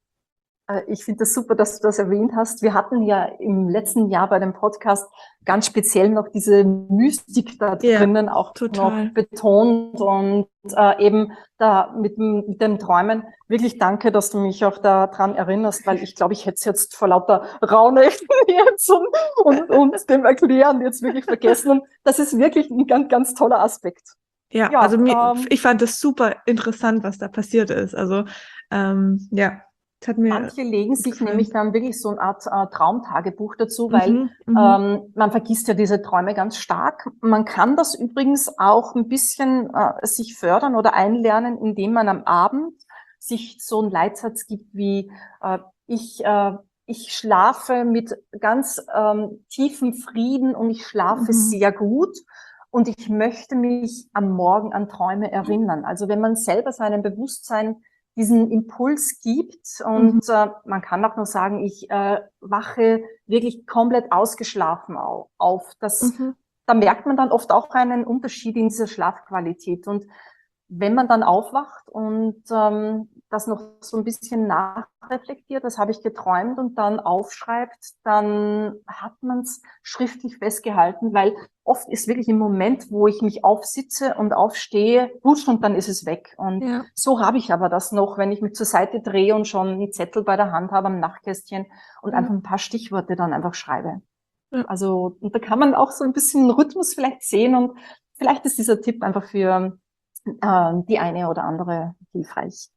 B: Ich finde das super, dass du das erwähnt hast. Wir hatten ja im letzten Jahr bei dem Podcast ganz speziell noch diese Mystik da
A: Ja,
B: drinnen auch
A: total.
B: noch betont und äh, eben da mit dem, mit dem Träumen. Wirklich danke, dass du mich auch daran erinnerst, weil ich glaube, ich hätte es jetzt vor lauter Rauhnächten jetzt und, und, und dem Erklären jetzt wirklich vergessen. Und das ist wirklich ein ganz, ganz toller Aspekt.
A: Ja,
B: Ja,
A: also mir,
B: ähm,
A: ich fand das super interessant, was da passiert ist. Also ähm, ja, das hat mir
B: manche legen sich
A: gefallen.
B: nämlich dann wirklich so eine Art äh, Traumtagebuch dazu, weil
A: Mhm, mhm.
B: ähm, man vergisst ja diese Träume ganz stark. Man kann das übrigens auch ein bisschen äh, sich fördern oder einlernen, indem man am Abend sich so einen Leitsatz gibt wie äh, ich äh, ich schlafe mit ganz ähm, tiefem Frieden und ich schlafe
A: Mhm.
B: sehr gut. Und ich möchte mich am Morgen an Träume erinnern. Also wenn man selber seinem Bewusstsein diesen Impuls gibt und
A: Mhm.
B: äh, man kann auch nur sagen, ich äh, wache wirklich komplett ausgeschlafen au auf. Das,
A: Mhm.
B: da merkt man dann oft auch einen Unterschied in dieser Schlafqualität. Und wenn man dann aufwacht und ähm, das noch so ein bisschen nachreflektiert, das habe ich geträumt und dann aufschreibt, dann hat man es schriftlich festgehalten, weil oft ist wirklich im Moment, wo ich mich aufsitze und aufstehe, husch und dann ist es weg. Und
A: Ja.
B: so habe ich aber das noch, wenn ich mich zur Seite drehe und schon einen Zettel bei der Hand habe am Nachtkästchen und
A: Ja.
B: einfach ein paar Stichworte dann einfach schreibe.
A: Ja.
B: Also und da kann man auch so ein bisschen Rhythmus vielleicht sehen und vielleicht ist dieser Tipp einfach für äh, die eine oder andere hilfreich.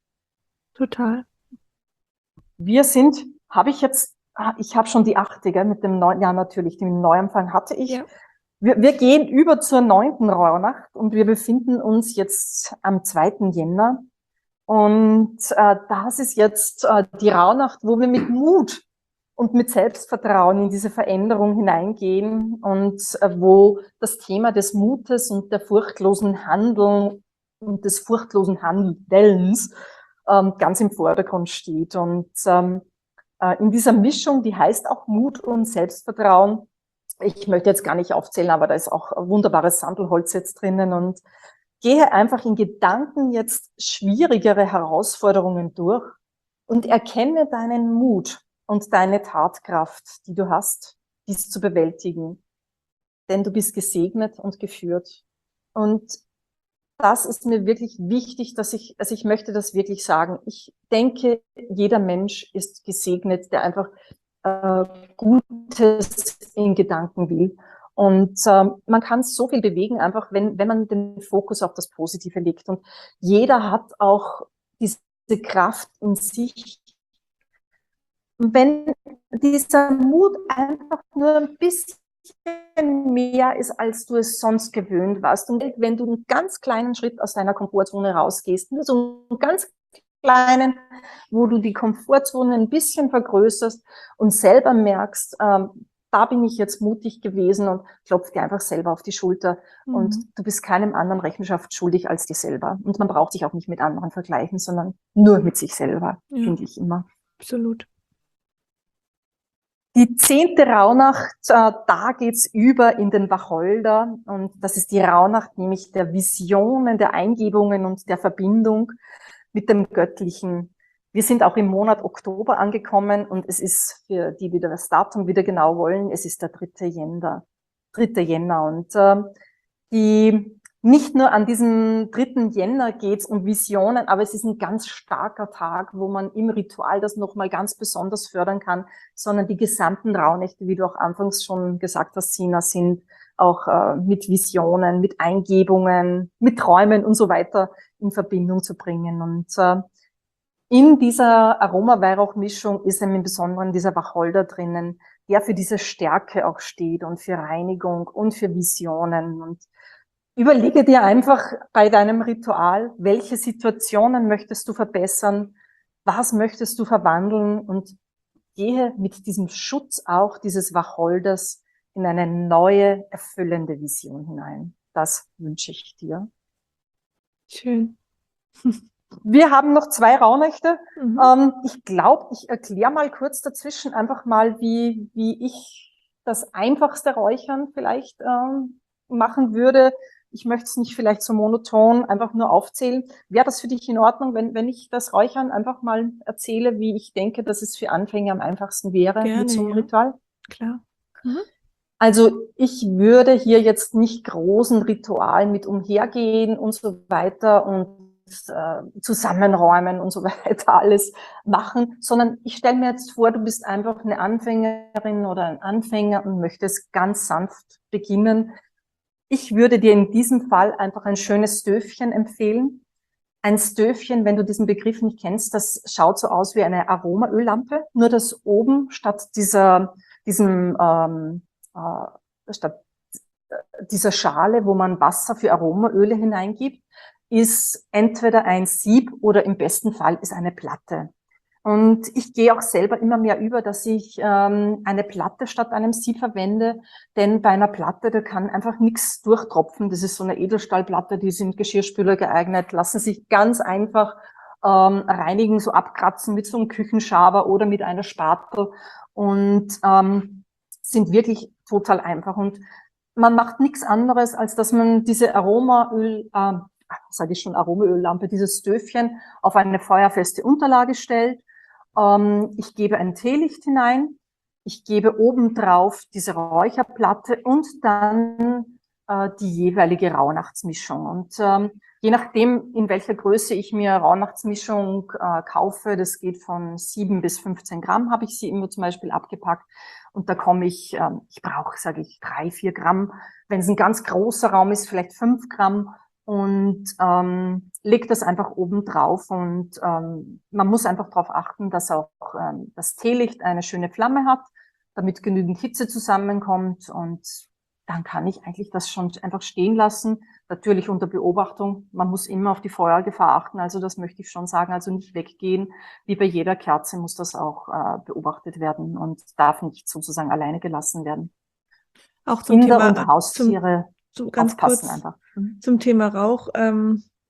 A: Total.
B: Wir sind, habe ich jetzt, ich habe schon die achte, gell, mit dem neuen, ja natürlich, den Neuanfang hatte ich.
A: Ja.
B: Wir, wir gehen über zur neunten Rauhnacht und wir befinden uns jetzt am zweiten Jänner. Und äh, das ist jetzt äh, die Rauhnacht, wo wir mit Mut und mit Selbstvertrauen in diese Veränderung hineingehen und äh, wo das Thema des Mutes und der furchtlosen Handeln und des furchtlosen Handelns ähm, ganz im Vordergrund steht. Und ähm, äh, in dieser Mischung, die heißt auch Mut und Selbstvertrauen. Ich möchte jetzt gar nicht aufzählen, aber da ist auch ein wunderbares Sandelholz jetzt drinnen und gehe einfach in Gedanken jetzt schwierigere Herausforderungen durch und erkenne deinen Mut und deine Tatkraft, die du hast, dies zu bewältigen. Denn du bist gesegnet und geführt. Und das ist mir wirklich wichtig, dass ich, also ich möchte das wirklich sagen. Ich denke, jeder Mensch ist gesegnet, der einfach äh, Gutes in Gedanken will. Und ähm, man kann so viel bewegen, einfach wenn, wenn man den Fokus auf das Positive legt. Und jeder hat auch diese Kraft in sich. Und wenn dieser Mut einfach nur ein bisschen mehr ist, als du es sonst gewöhnt warst. Und wenn du einen ganz kleinen Schritt aus deiner Komfortzone rausgehst, nur so einen ganz kleinen, wo du die Komfortzone ein bisschen vergrößerst und selber merkst, ähm, da bin ich jetzt mutig gewesen und klopf dir einfach selber auf die Schulter. Mhm. Und du bist keinem anderen Rechenschaft schuldig als dir selber. Und man braucht sich auch nicht mit anderen vergleichen, sondern nur mit sich selber, ja. Finde ich immer.
A: Absolut.
B: Die zehnte Rauhnacht, äh, da geht's über in den Wacholder. Und das ist die Rauhnacht nämlich der Visionen, der Eingebungen und der Verbindung mit dem Göttlichen. Wir sind auch im Monat Oktober angekommen und es ist für die, die das Datum wieder genau wollen, es ist der dritte Jänner. dritte Jänner. Und äh, die nicht nur an diesem dritten Jänner geht's um Visionen, aber es ist ein ganz starker Tag, wo man im Ritual das nochmal ganz besonders fördern kann, sondern die gesamten Rauhnächte, wie du auch anfangs schon gesagt hast, Sina, sind auch äh, mit Visionen, mit Eingebungen, mit Träumen und so weiter in Verbindung zu bringen. Und äh, in dieser Aroma-Weihrauch-Mischung ist im Besonderen dieser Wacholder drinnen, der für diese Stärke auch steht und für Reinigung und für Visionen. Und überlege dir einfach bei deinem Ritual, welche Situationen möchtest du verbessern, was möchtest du verwandeln und gehe mit diesem Schutz auch dieses Wacholders in eine neue, erfüllende Vision hinein. Das wünsche ich dir.
A: Schön.
B: Wir haben noch zwei Rauhnächte. Mhm. Ähm, ich glaube, ich erkläre mal kurz dazwischen einfach mal, wie, wie ich das einfachste Räuchern vielleicht ähm, machen würde. Ich möchte es nicht vielleicht so monoton einfach nur aufzählen. Wäre das für dich in Ordnung, wenn, wenn ich das Räuchern einfach mal erzähle, wie ich denke, dass es für Anfänger am einfachsten wäre?
A: Gerne,
B: mit so einem
A: ja.
B: Ritual?
A: Klar. Mhm.
B: Also ich würde hier jetzt nicht großen Ritualen mit umhergehen und so weiter und äh, zusammenräumen und so weiter alles machen, sondern ich stelle mir jetzt vor, du bist einfach eine Anfängerin oder ein Anfänger und möchtest ganz sanft beginnen. Ich würde dir in diesem Fall einfach ein schönes Stöfchen empfehlen. Ein Stöfchen, wenn du diesen Begriff nicht kennst, das schaut so aus wie eine Aromaöllampe, nur dass oben statt dieser, diesem, ähm, äh, statt dieser Schale, wo man Wasser für Aromaöle hineingibt, ist entweder ein Sieb oder im besten Fall ist eine Platte. Und ich gehe auch selber immer mehr über, dass ich ähm, eine Platte statt einem Sieb verwende, denn bei einer Platte, da kann einfach nichts durchtropfen. Das ist so eine Edelstahlplatte, die sind Geschirrspüler geeignet, lassen sich ganz einfach ähm, reinigen, so abkratzen mit so einem Küchenschaber oder mit einer Spatel und ähm, sind wirklich total einfach. Und man macht nichts anderes, als dass man diese Aromaöl, äh, sage ich schon Aromaöllampe, dieses Stöfchen auf eine feuerfeste Unterlage stellt. Ähm, ich gebe ein Teelicht hinein, ich gebe obendrauf diese Räucherplatte und dann äh, die jeweilige Rauhnachtsmischung. Und ähm, je nachdem, in welcher Größe ich mir Rauhnachtsmischung äh, kaufe, das geht von sieben bis fünfzehn Gramm, habe ich sie immer zum Beispiel abgepackt. Und da komme ich, ähm, ich brauche, sage ich, drei, vier Gramm. Wenn es ein ganz großer Raum ist, vielleicht fünf Gramm. Und ähm, legt das einfach oben drauf und ähm, man muss einfach darauf achten, dass auch ähm, das Teelicht eine schöne Flamme hat, damit genügend Hitze zusammenkommt und dann kann ich eigentlich das schon einfach stehen lassen. Natürlich unter Beobachtung, man muss immer auf die Feuergefahr achten, also das möchte ich schon sagen, also nicht weggehen. Wie bei jeder Kerze muss das auch äh, beobachtet werden und darf nicht sozusagen alleine gelassen werden.
A: Auch zum
B: Kinder
A: Thema
B: und Haustiere
A: zum, zum, ganz
B: aufpassen
A: kurz
B: einfach.
A: zum Thema Rauch. Ähm,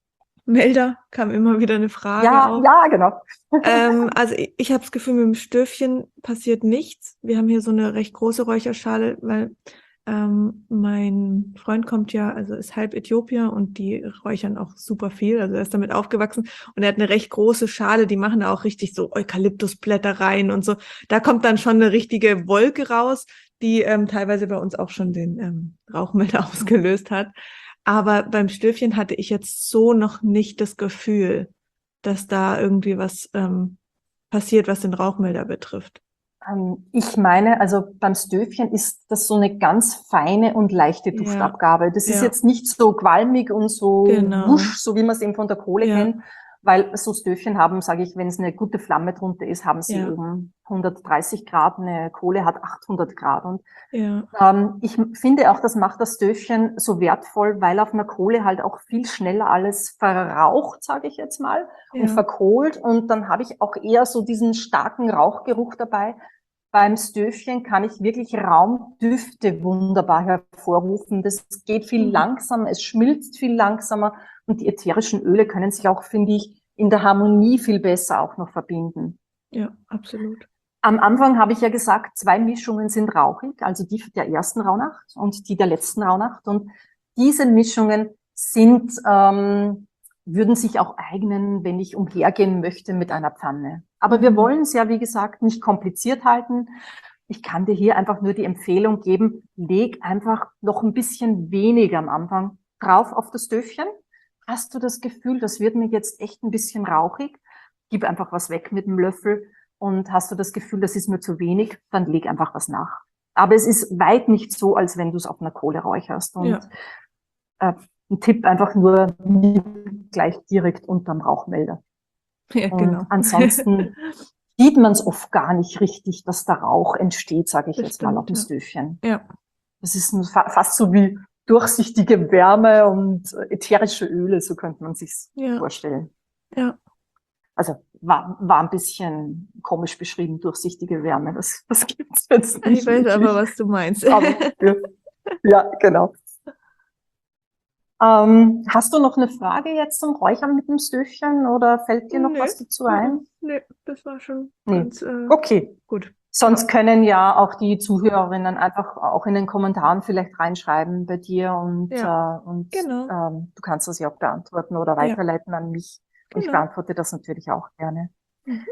A: Melder kam immer wieder eine Frage
B: Ja,
A: auf.
B: ja, genau.
A: Ähm, also ich, ich habe das Gefühl, mit dem Stöfchen passiert nichts. Wir haben hier so eine recht große Räucherschale, weil ähm, mein Freund kommt ja, also ist halb Äthiopier und die räuchern auch super viel. Also er ist damit aufgewachsen und er hat eine recht große Schale, die machen da auch richtig so Eukalyptusblätter rein und so. Da kommt dann schon eine richtige Wolke raus, die ähm, teilweise bei uns auch schon den ähm, Rauchmelder ausgelöst hat. Aber beim Stöfchen hatte ich jetzt so noch nicht das Gefühl, dass da irgendwie was ähm, passiert, was den Rauchmelder betrifft.
B: Ähm, ich meine, also beim Stöfchen ist das so eine ganz feine und leichte
A: Ja,
B: Duftabgabe. Das ist
A: ja,
B: jetzt nicht so qualmig und so
A: genau.
B: wusch, so wie man es eben von der Kohle
A: Ja,
B: kennt, weil so Stöfchen haben, sage ich, wenn es eine gute Flamme drunter ist, haben sie
A: ja,
B: oben hundertdreißig Grad, eine Kohle hat achthundert Grad. Und
A: ja,
B: ähm, ich finde auch, das macht das Stöfchen so wertvoll, weil auf einer Kohle halt auch viel schneller alles verraucht, sage ich jetzt mal, und
A: ja,
B: verkohlt. Und dann habe ich auch eher so diesen starken Rauchgeruch dabei. Beim Stöfchen kann ich wirklich Raumdüfte wunderbar hervorrufen. Das geht viel
A: mhm.
B: langsamer, es schmilzt viel langsamer und die ätherischen Öle können sich auch, finde ich, in der Harmonie viel besser auch noch verbinden.
A: Ja, absolut.
B: Am Anfang habe ich ja gesagt, zwei Mischungen sind rauchig, also die der ersten Rauhnacht und die der letzten Rauhnacht. Und diese Mischungen sind, ähm, würden sich auch eignen, wenn ich umhergehen möchte mit einer Pfanne. Aber wir
A: Mhm.
B: wollen es ja, wie gesagt, nicht kompliziert halten. Ich kann dir hier einfach nur die Empfehlung geben, leg einfach noch ein bisschen weniger am Anfang drauf auf das Stöfchen. Hast du das Gefühl, das wird mir jetzt echt ein bisschen rauchig? Gib einfach was weg mit dem Löffel. Und hast du das Gefühl, das ist mir zu wenig, dann leg einfach was nach. Aber es ist weit nicht so, als wenn du es auf einer Kohle räucherst. Und
A: Ja,
B: äh, ein Tipp einfach nur gleich direkt unterm Rauchmelder.
A: ja,
B: Und
A: genau.
B: ansonsten sieht man es oft gar nicht richtig, dass der Rauch entsteht, sage ich
A: Das
B: jetzt mal auf
A: stimmt,
B: dem
A: ja.
B: Stöfchen.
A: Ja,
B: Das ist fa fast so wie durchsichtige Wärme und ätherische Öle, so könnte man sich's
A: ja,
B: vorstellen.
A: ja.
B: Also war, war ein bisschen komisch beschrieben, durchsichtige Wärme. Das, das gibt's jetzt
A: Ich
B: nicht
A: weiß aber,
B: wirklich.
A: was du meinst.
B: Aber ja, ja, genau. Ähm, hast du noch eine Frage jetzt zum Räuchern mit dem Stöfchen oder fällt dir noch
A: Nö,
B: was dazu
A: mhm,
B: ein?
A: nö, das war schon
B: Nee.
A: ganz äh,
B: Okay.
A: gut.
B: Sonst können ja auch die Zuhörerinnen einfach auch in den Kommentaren vielleicht reinschreiben bei dir und, äh,
A: Ja,
B: und
A: genau.
B: ähm, du kannst das ja auch beantworten oder
A: Ja,
B: weiterleiten an mich. Und ich
A: genau.
B: beantworte das natürlich auch gerne.
A: Mhm.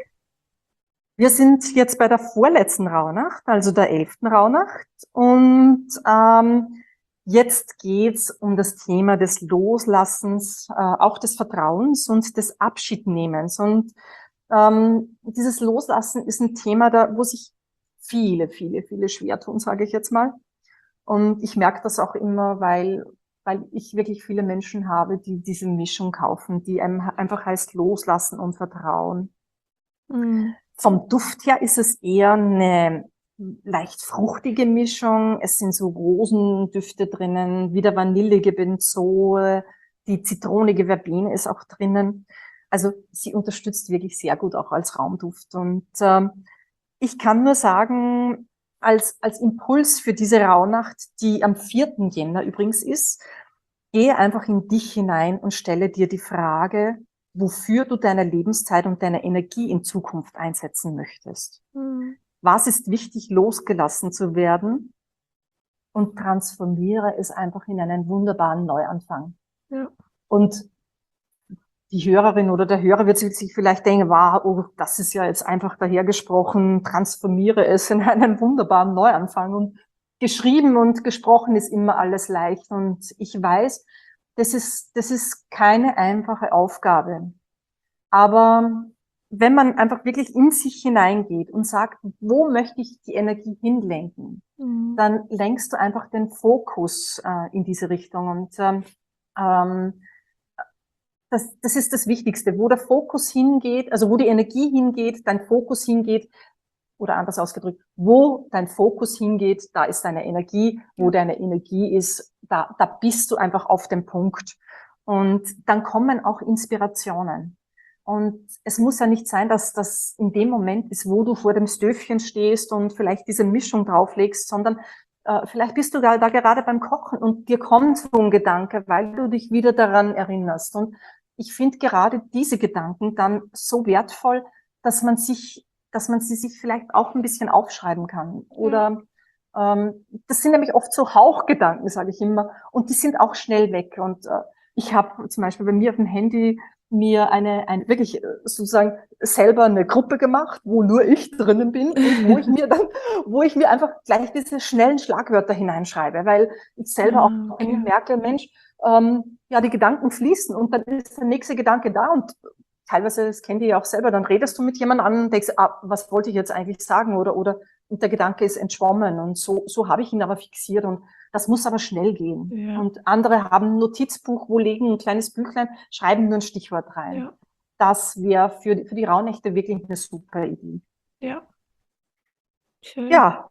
B: Wir sind jetzt bei der vorletzten Rauhnacht, also der elften Rauhnacht. Und ähm, jetzt geht's um das Thema des Loslassens, äh, auch des Vertrauens und des Abschiednehmens. Und ähm, dieses Loslassen ist ein Thema, da, wo sich viele, viele, viele schwer tun, sage ich jetzt mal. Und ich merke das auch immer, weil, weil ich wirklich viele Menschen habe, die diese Mischung kaufen, die einem einfach heißt Loslassen und Vertrauen.
A: Mhm.
B: Vom Duft her ist es eher eine leicht fruchtige Mischung. Es sind so Rosendüfte drinnen, wie der vanillige Benzol, die zitronige Verbene ist auch drinnen. Also sie unterstützt wirklich sehr gut auch als Raumduft. Und ähm, ich kann nur sagen, als, als Impuls für diese Rauhnacht, die am vierten Jänner übrigens ist, gehe einfach in dich hinein und stelle dir die Frage, wofür du deine Lebenszeit und deine Energie in Zukunft einsetzen möchtest.
A: Mhm.
B: Was ist wichtig, losgelassen zu werden? Und transformiere es einfach in einen wunderbaren Neuanfang.
A: Ja,
B: Und die Hörerin oder der Hörer wird sich vielleicht denken, wow, oh, das ist ja jetzt einfach dahergesprochen, transformiere es in einen wunderbaren Neuanfang. Und geschrieben und gesprochen ist immer alles leicht. Und ich weiß, das ist, das ist keine einfache Aufgabe. Aber wenn man einfach wirklich in sich hineingeht und sagt, wo möchte ich die Energie hinlenken,
A: mhm.
B: dann lenkst du einfach den Fokus äh, in diese Richtung. Und ähm, ähm, das, das ist das Wichtigste, wo der Fokus hingeht, also wo die Energie hingeht, dein Fokus hingeht, oder anders ausgedrückt, wo dein Fokus hingeht, da ist deine Energie, wo
A: Ja,
B: deine Energie ist, da, da bist du einfach auf dem Punkt. Und dann kommen auch Inspirationen. Und es muss ja nicht sein, dass das in dem Moment ist, wo du vor dem Stöfchen stehst und vielleicht diese Mischung drauflegst, sondern äh, vielleicht bist du da, da gerade beim Kochen und dir kommt so ein Gedanke, weil du dich wieder daran erinnerst. Und ich finde gerade diese Gedanken dann so wertvoll, dass man sich, dass man sie sich vielleicht auch ein bisschen aufschreiben kann. Oder ähm, das sind nämlich oft so Hauchgedanken, sage ich immer, und die sind auch schnell weg. Und äh, ich habe zum Beispiel bei mir auf dem Handy mir eine, eine wirklich sozusagen selber eine Gruppe gemacht, wo nur ich drinnen bin und wo ich mir dann, wo ich mir einfach gleich diese schnellen Schlagwörter hineinschreibe, weil ich selber auch
A: Ah,
B: bei
A: okay.
B: mir merke, Mensch, ähm, ja, die Gedanken fließen und dann ist der nächste Gedanke da und teilweise, das kennt ihr ja auch selber, dann redest du mit jemandem an und denkst, ah, was wollte ich jetzt eigentlich sagen oder, oder, und der Gedanke ist entschwommen und so, so habe ich ihn aber fixiert und das muss aber schnell gehen.
A: Ja.
B: Und andere haben ein Notizbuch, wo legen ein kleines Büchlein, schreiben nur ein Stichwort rein.
A: Ja.
B: Das wäre für, die- für die Rauhnächte wirklich eine super Idee.
A: Ja. Schön.
B: Ja,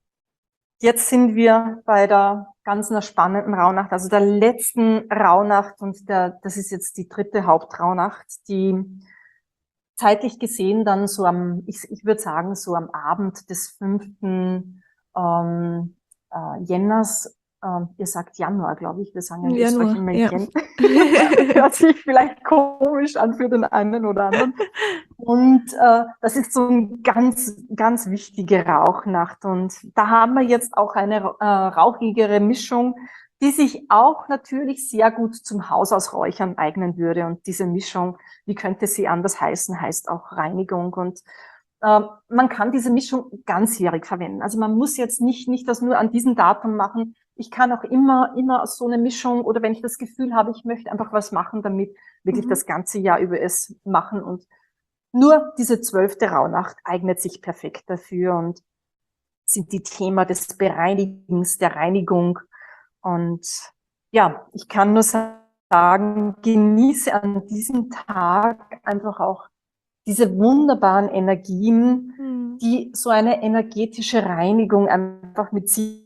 B: jetzt sind wir bei der ganz einer spannenden Rauhnacht, also der letzten Rauhnacht und der, das ist jetzt die dritte Hauptrauhnacht, die zeitlich gesehen dann so am, ich, ich würde sagen, so am Abend des fünften Ähm, äh, Jänners, äh, ihr sagt Januar, glaube ich, wir sagen in Österreich
A: Januar,
B: immer
A: ja.
B: Jen. Hört sich vielleicht komisch an für den einen oder anderen. Und äh, das ist so eine ganz, ganz wichtige Rauchnacht. Und da haben wir jetzt auch eine äh, rauchigere Mischung, die sich auch natürlich sehr gut zum Hausausräuchern eignen würde. Und diese Mischung, wie könnte sie anders heißen, heißt auch Reinigung. Und äh, man kann diese Mischung ganzjährig verwenden. Also man muss jetzt nicht, nicht das nur an diesem Datum machen. Ich kann auch immer, immer so eine Mischung oder wenn ich das Gefühl habe, ich möchte einfach was machen, damit wirklich
A: Mhm.
B: das ganze Jahr über es machen. Und nur diese zwölfte Rauhnacht eignet sich perfekt dafür und sind die Thema des Bereinigens, der Reinigung. Und ja, ich kann nur sagen, genieße an diesem Tag einfach auch diese wunderbaren Energien,
A: Mhm.
B: die so eine energetische Reinigung einfach mit sich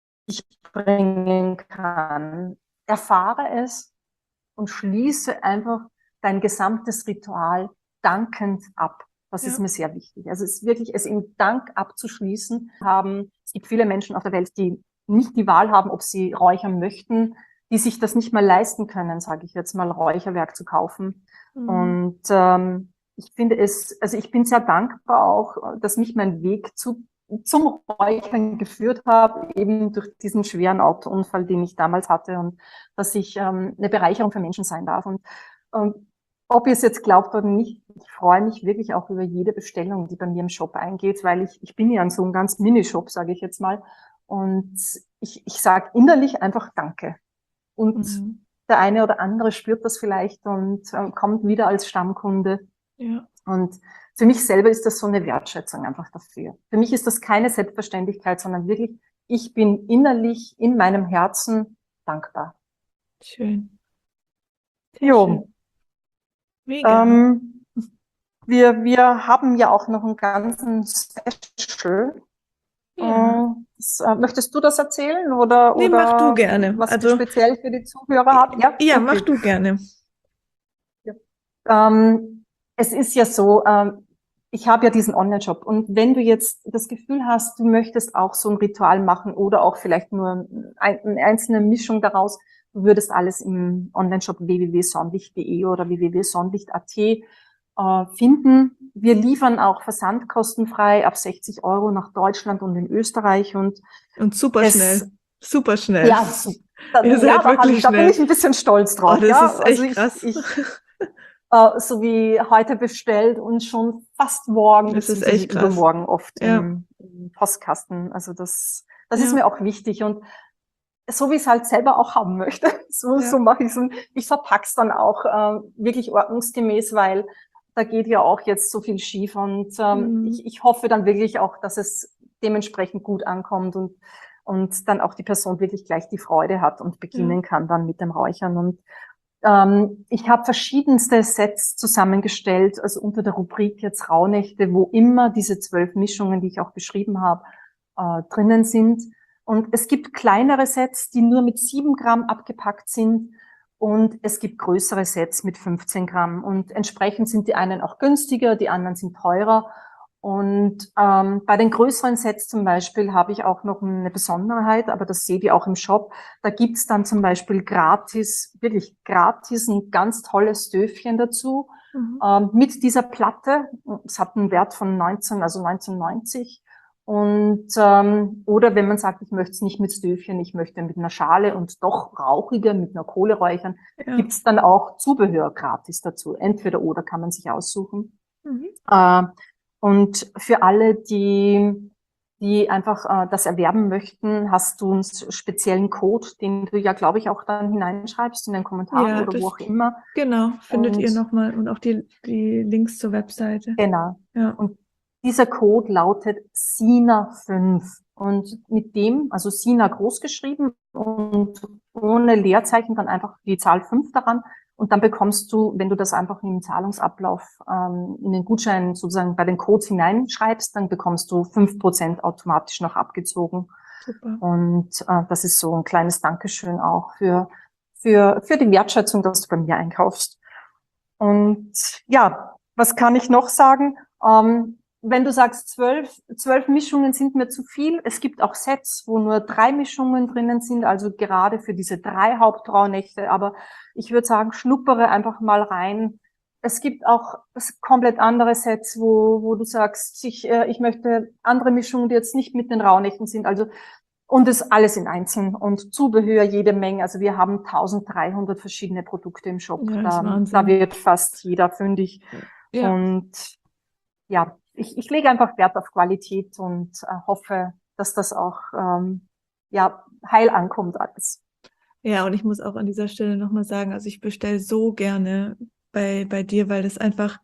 B: bringen kann. Erfahre es und schließe einfach dein gesamtes Ritual dankend ab. Das
A: Ja.
B: ist mir sehr wichtig. Also es ist wirklich, es in Dank abzuschließen haben. Es gibt viele Menschen auf der Welt, die nicht die Wahl haben, ob sie räuchern möchten, die sich das nicht mal leisten können, sage ich jetzt mal, Räucherwerk zu kaufen.
A: Mhm.
B: Und ähm, ich finde es, also ich bin sehr dankbar auch, dass mich mein Weg zu, zum Räuchern geführt hat, eben durch diesen schweren Autounfall, den ich damals hatte und dass ich ähm, eine Bereicherung für Menschen sein darf. Und ähm, ob ihr es jetzt glaubt oder nicht, ich freue mich wirklich auch über jede Bestellung, die bei mir im Shop eingeht, weil ich, ich bin ja in so einem ganz Mini-Shop, sage ich jetzt mal. Und ich, ich sage innerlich einfach Danke. Und
A: Mhm.
B: der eine oder andere spürt das vielleicht und äh, kommt wieder als Stammkunde.
A: Ja.
B: Und für mich selber ist das so eine Wertschätzung einfach dafür. Für mich ist das keine Selbstverständlichkeit, sondern wirklich, ich bin innerlich in meinem Herzen dankbar.
A: Schön. Sehr
B: Jo.
A: schön. Mega.
B: Ähm, wir, wir haben ja auch noch einen ganzen Special.
A: Ja.
B: Äh, das, äh, möchtest du das erzählen oder,
A: Nee, mach du
B: oder
A: gerne.
B: was wir
A: Also,
B: speziell für die Zuhörer haben? Ja,
A: ja,
B: okay.
A: mach du gerne.
B: Ähm, es ist ja so, ähm, ich habe ja diesen Online-Shop und wenn du jetzt das Gefühl hast, du möchtest auch so ein Ritual machen oder auch vielleicht nur ein, eine einzelne Mischung daraus, du würdest alles im Online-Shop w w w punkt sonnlicht punkt de oder w w w punkt sonnlicht punkt a t äh, finden. Wir liefern auch versandkostenfrei ab sechzig Euro nach Deutschland und in Österreich und
A: Und super
B: es,
A: schnell. Super schnell.
B: ja, so, da,
A: Ihr
B: ja,
A: seid
B: da, hab
A: wirklich
B: ich, da bin
A: schnell.
B: ich ein bisschen stolz
A: Oh,
B: drauf.
A: das
B: Ja,
A: ist
B: also
A: echt
B: ich,
A: krass.
B: ich äh, so wie heute bestellt und schon fast morgen
A: Das ist
B: beziehungsweise
A: echt krass.
B: übermorgen oft
A: Ja.
B: im, im Postkasten. Also das, das ist
A: Ja.
B: mir auch wichtig und so wie ich es halt selber auch haben möchte, so,
A: Ja.
B: so mache ich es. Und ich verpack's dann auch äh, wirklich ordnungsgemäß, weil da geht ja auch jetzt so viel schief und ähm,
A: Mhm.
B: ich, ich hoffe dann wirklich auch, dass es dementsprechend gut ankommt und und dann auch die Person wirklich gleich die Freude hat und beginnen
A: Ja.
B: kann dann mit dem Räuchern. Und ähm, ich habe verschiedenste Sets zusammengestellt, also unter der Rubrik jetzt Rauhnächte, wo immer diese zwölf Mischungen, die ich auch beschrieben habe, äh, drinnen sind. Und es gibt kleinere Sets, die nur mit sieben Gramm abgepackt sind. Und es gibt größere Sets mit fünfzehn Gramm. Und entsprechend sind die einen auch günstiger, die anderen sind teurer. Und ähm, bei den größeren Sets zum Beispiel habe ich auch noch eine Besonderheit, aber das seht ihr auch im Shop. Da gibt's dann zum Beispiel gratis, wirklich gratis, ein ganz tolles Döfchen dazu
A: Mhm.
B: ähm, mit dieser Platte. Es hat einen Wert von neunzehn, also neunzehnhundertneunzig. Und ähm, oder wenn man sagt, ich möchte es nicht mit Stöfchen, ich möchte mit einer Schale und doch rauchiger, mit einer Kohle räuchern,
A: Ja.
B: gibt's dann auch Zubehör gratis dazu. Entweder oder kann man sich aussuchen.
A: Mhm.
B: Äh, und für alle, die, die einfach äh, das erwerben möchten, hast du einen speziellen Code, den du ja, glaube ich, auch dann hineinschreibst in den Kommentaren
A: Ja,
B: oder wo
A: das
B: auch immer.
A: genau, findet ihr
B: Und
A: nochmal und auch die, die Links zur Webseite.
B: genau.
A: Ja.
B: Und dieser Code lautet S I N A fünf. Und mit dem, also S I N A groß geschrieben und ohne Leerzeichen, dann einfach die Zahl fünf daran. Und dann bekommst du, wenn du das einfach im Zahlungsablauf ähm, in den Gutschein sozusagen bei den Codes hineinschreibst, dann bekommst du fünf Prozent automatisch noch abgezogen.
A: Super.
B: Und äh, das ist so ein kleines Dankeschön auch für, für, für die Wertschätzung, dass du bei mir einkaufst. Und ja, was kann ich noch sagen? Ähm, wenn du sagst, zwölf, zwölf Mischungen sind mir zu viel, es gibt auch Sets, wo nur drei Mischungen drinnen sind, also gerade für diese drei Hauptrauhnächte. Aber ich würde sagen, schnuppere einfach mal rein. Es gibt auch komplett andere Sets, wo, wo du sagst, ich, äh, ich möchte andere Mischungen, die jetzt nicht mit den Rauhnächten sind. Also und das alles in Einzeln und Zubehör jede Menge. Also wir haben dreizehnhundert verschiedene Produkte im Shop.
A: Ja, das ist
B: Da, da
A: Wahnsinn.
B: wird fast jeder fündig.
A: Ja.
B: Und ja, ich, ich lege einfach Wert auf Qualität und äh, hoffe, dass das auch ähm, ja heil ankommt alles.
A: Ja, und ich muss auch an dieser Stelle nochmal sagen, also ich bestelle so gerne bei, bei dir, weil das einfach,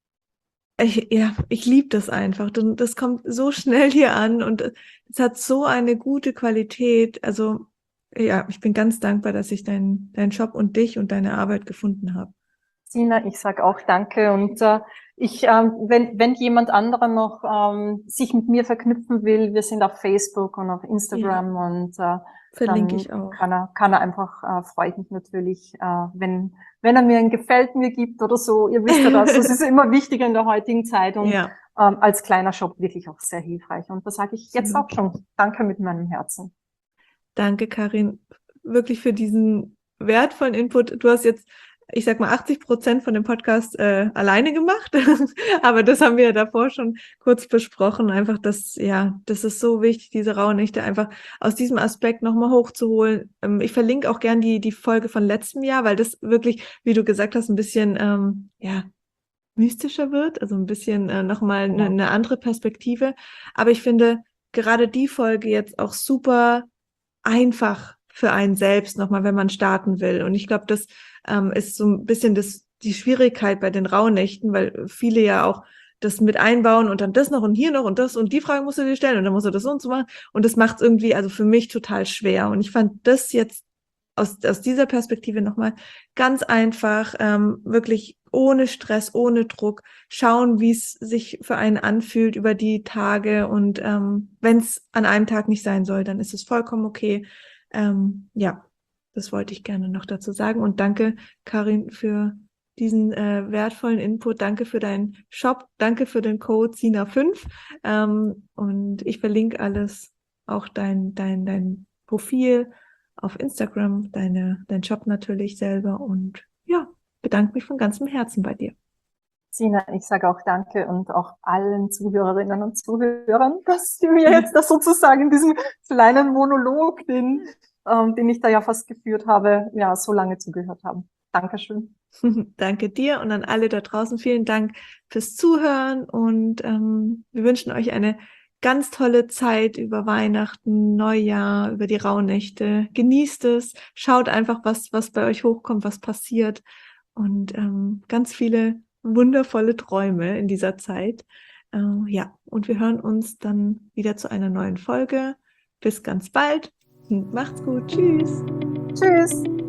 A: ich, ja, ich liebe das einfach. Und das kommt so schnell hier an und es hat so eine gute Qualität. Also ja, ich bin ganz dankbar, dass ich deinen dein Shop und dich und deine Arbeit gefunden habe.
B: Sina, ich sag auch danke und äh, ich, ähm, wenn, wenn jemand anderer noch ähm, sich mit mir verknüpfen will, wir sind auf Facebook und auf Instagram
A: Ja,
B: und äh,
A: verlinke
B: dann
A: ich auch.
B: kann er, kann er einfach, äh, freue ich mich natürlich, äh, wenn, wenn er mir ein Gefällt mir gibt oder so. Ihr wisst ja das, das ist immer wichtiger in der heutigen Zeit und
A: Ja,
B: ähm, als kleiner Shop wirklich auch sehr hilfreich. Und das sage ich jetzt auch
A: absolut.
B: schon. Danke mit meinem Herzen.
A: Danke, Karin, wirklich für diesen wertvollen Input. Du hast jetzt, ich sag mal, achtzig Prozent von dem Podcast äh, alleine gemacht, aber das haben wir ja davor schon kurz besprochen. Einfach, das, ja, das ist so wichtig, diese Rauhnächte einfach aus diesem Aspekt nochmal hochzuholen. Ähm, ich verlinke auch gern die die Folge von letztem Jahr, weil das wirklich, wie du gesagt hast, ein bisschen, ähm, ja, mystischer wird, also ein bisschen äh, nochmal eine,
B: Genau.
A: eine andere Perspektive. Aber ich finde gerade die Folge jetzt auch super einfach für einen selbst nochmal, wenn man starten will. Und ich glaube, das ähm, ist so ein bisschen das, die Schwierigkeit bei den Rauhnächten, weil viele ja auch das mit einbauen und dann das noch und hier noch und das und die Frage musst du dir stellen und dann musst du das so und so machen. Und das macht es irgendwie, also für mich total schwer. Und ich fand das jetzt aus, aus dieser Perspektive nochmal ganz einfach, ähm, wirklich ohne Stress, ohne Druck, schauen, wie es sich für einen anfühlt über die Tage und ähm, wenn es an einem Tag nicht sein soll, dann ist es vollkommen okay. Ähm, ja, das wollte ich gerne noch dazu sagen und danke, Karin, für diesen äh, wertvollen Input. Danke für deinen Shop, danke für den Code S I N A fünf ähm, und ich verlinke alles, auch dein, dein, dein Profil auf Instagram, deine, dein Shop natürlich selber und ja, bedanke mich von ganzem Herzen bei dir.
B: Sina, ich sage auch danke und auch allen Zuhörerinnen und Zuhörern, dass sie mir jetzt das sozusagen in diesem kleinen Monolog, den, ähm, den ich da ja fast geführt habe, ja, so lange zugehört haben. Dankeschön.
A: Danke dir und an alle da draußen. Vielen Dank fürs Zuhören und ähm, wir wünschen euch eine ganz tolle Zeit über Weihnachten, Neujahr, über die Rauhnächte. Genießt es, schaut einfach, was, was bei euch hochkommt, was passiert und ähm, ganz viele wundervolle Träume in dieser Zeit. Äh, ja, und wir hören uns dann wieder zu einer neuen Folge. Bis ganz bald. Macht's gut. Tschüss.
B: Tschüss.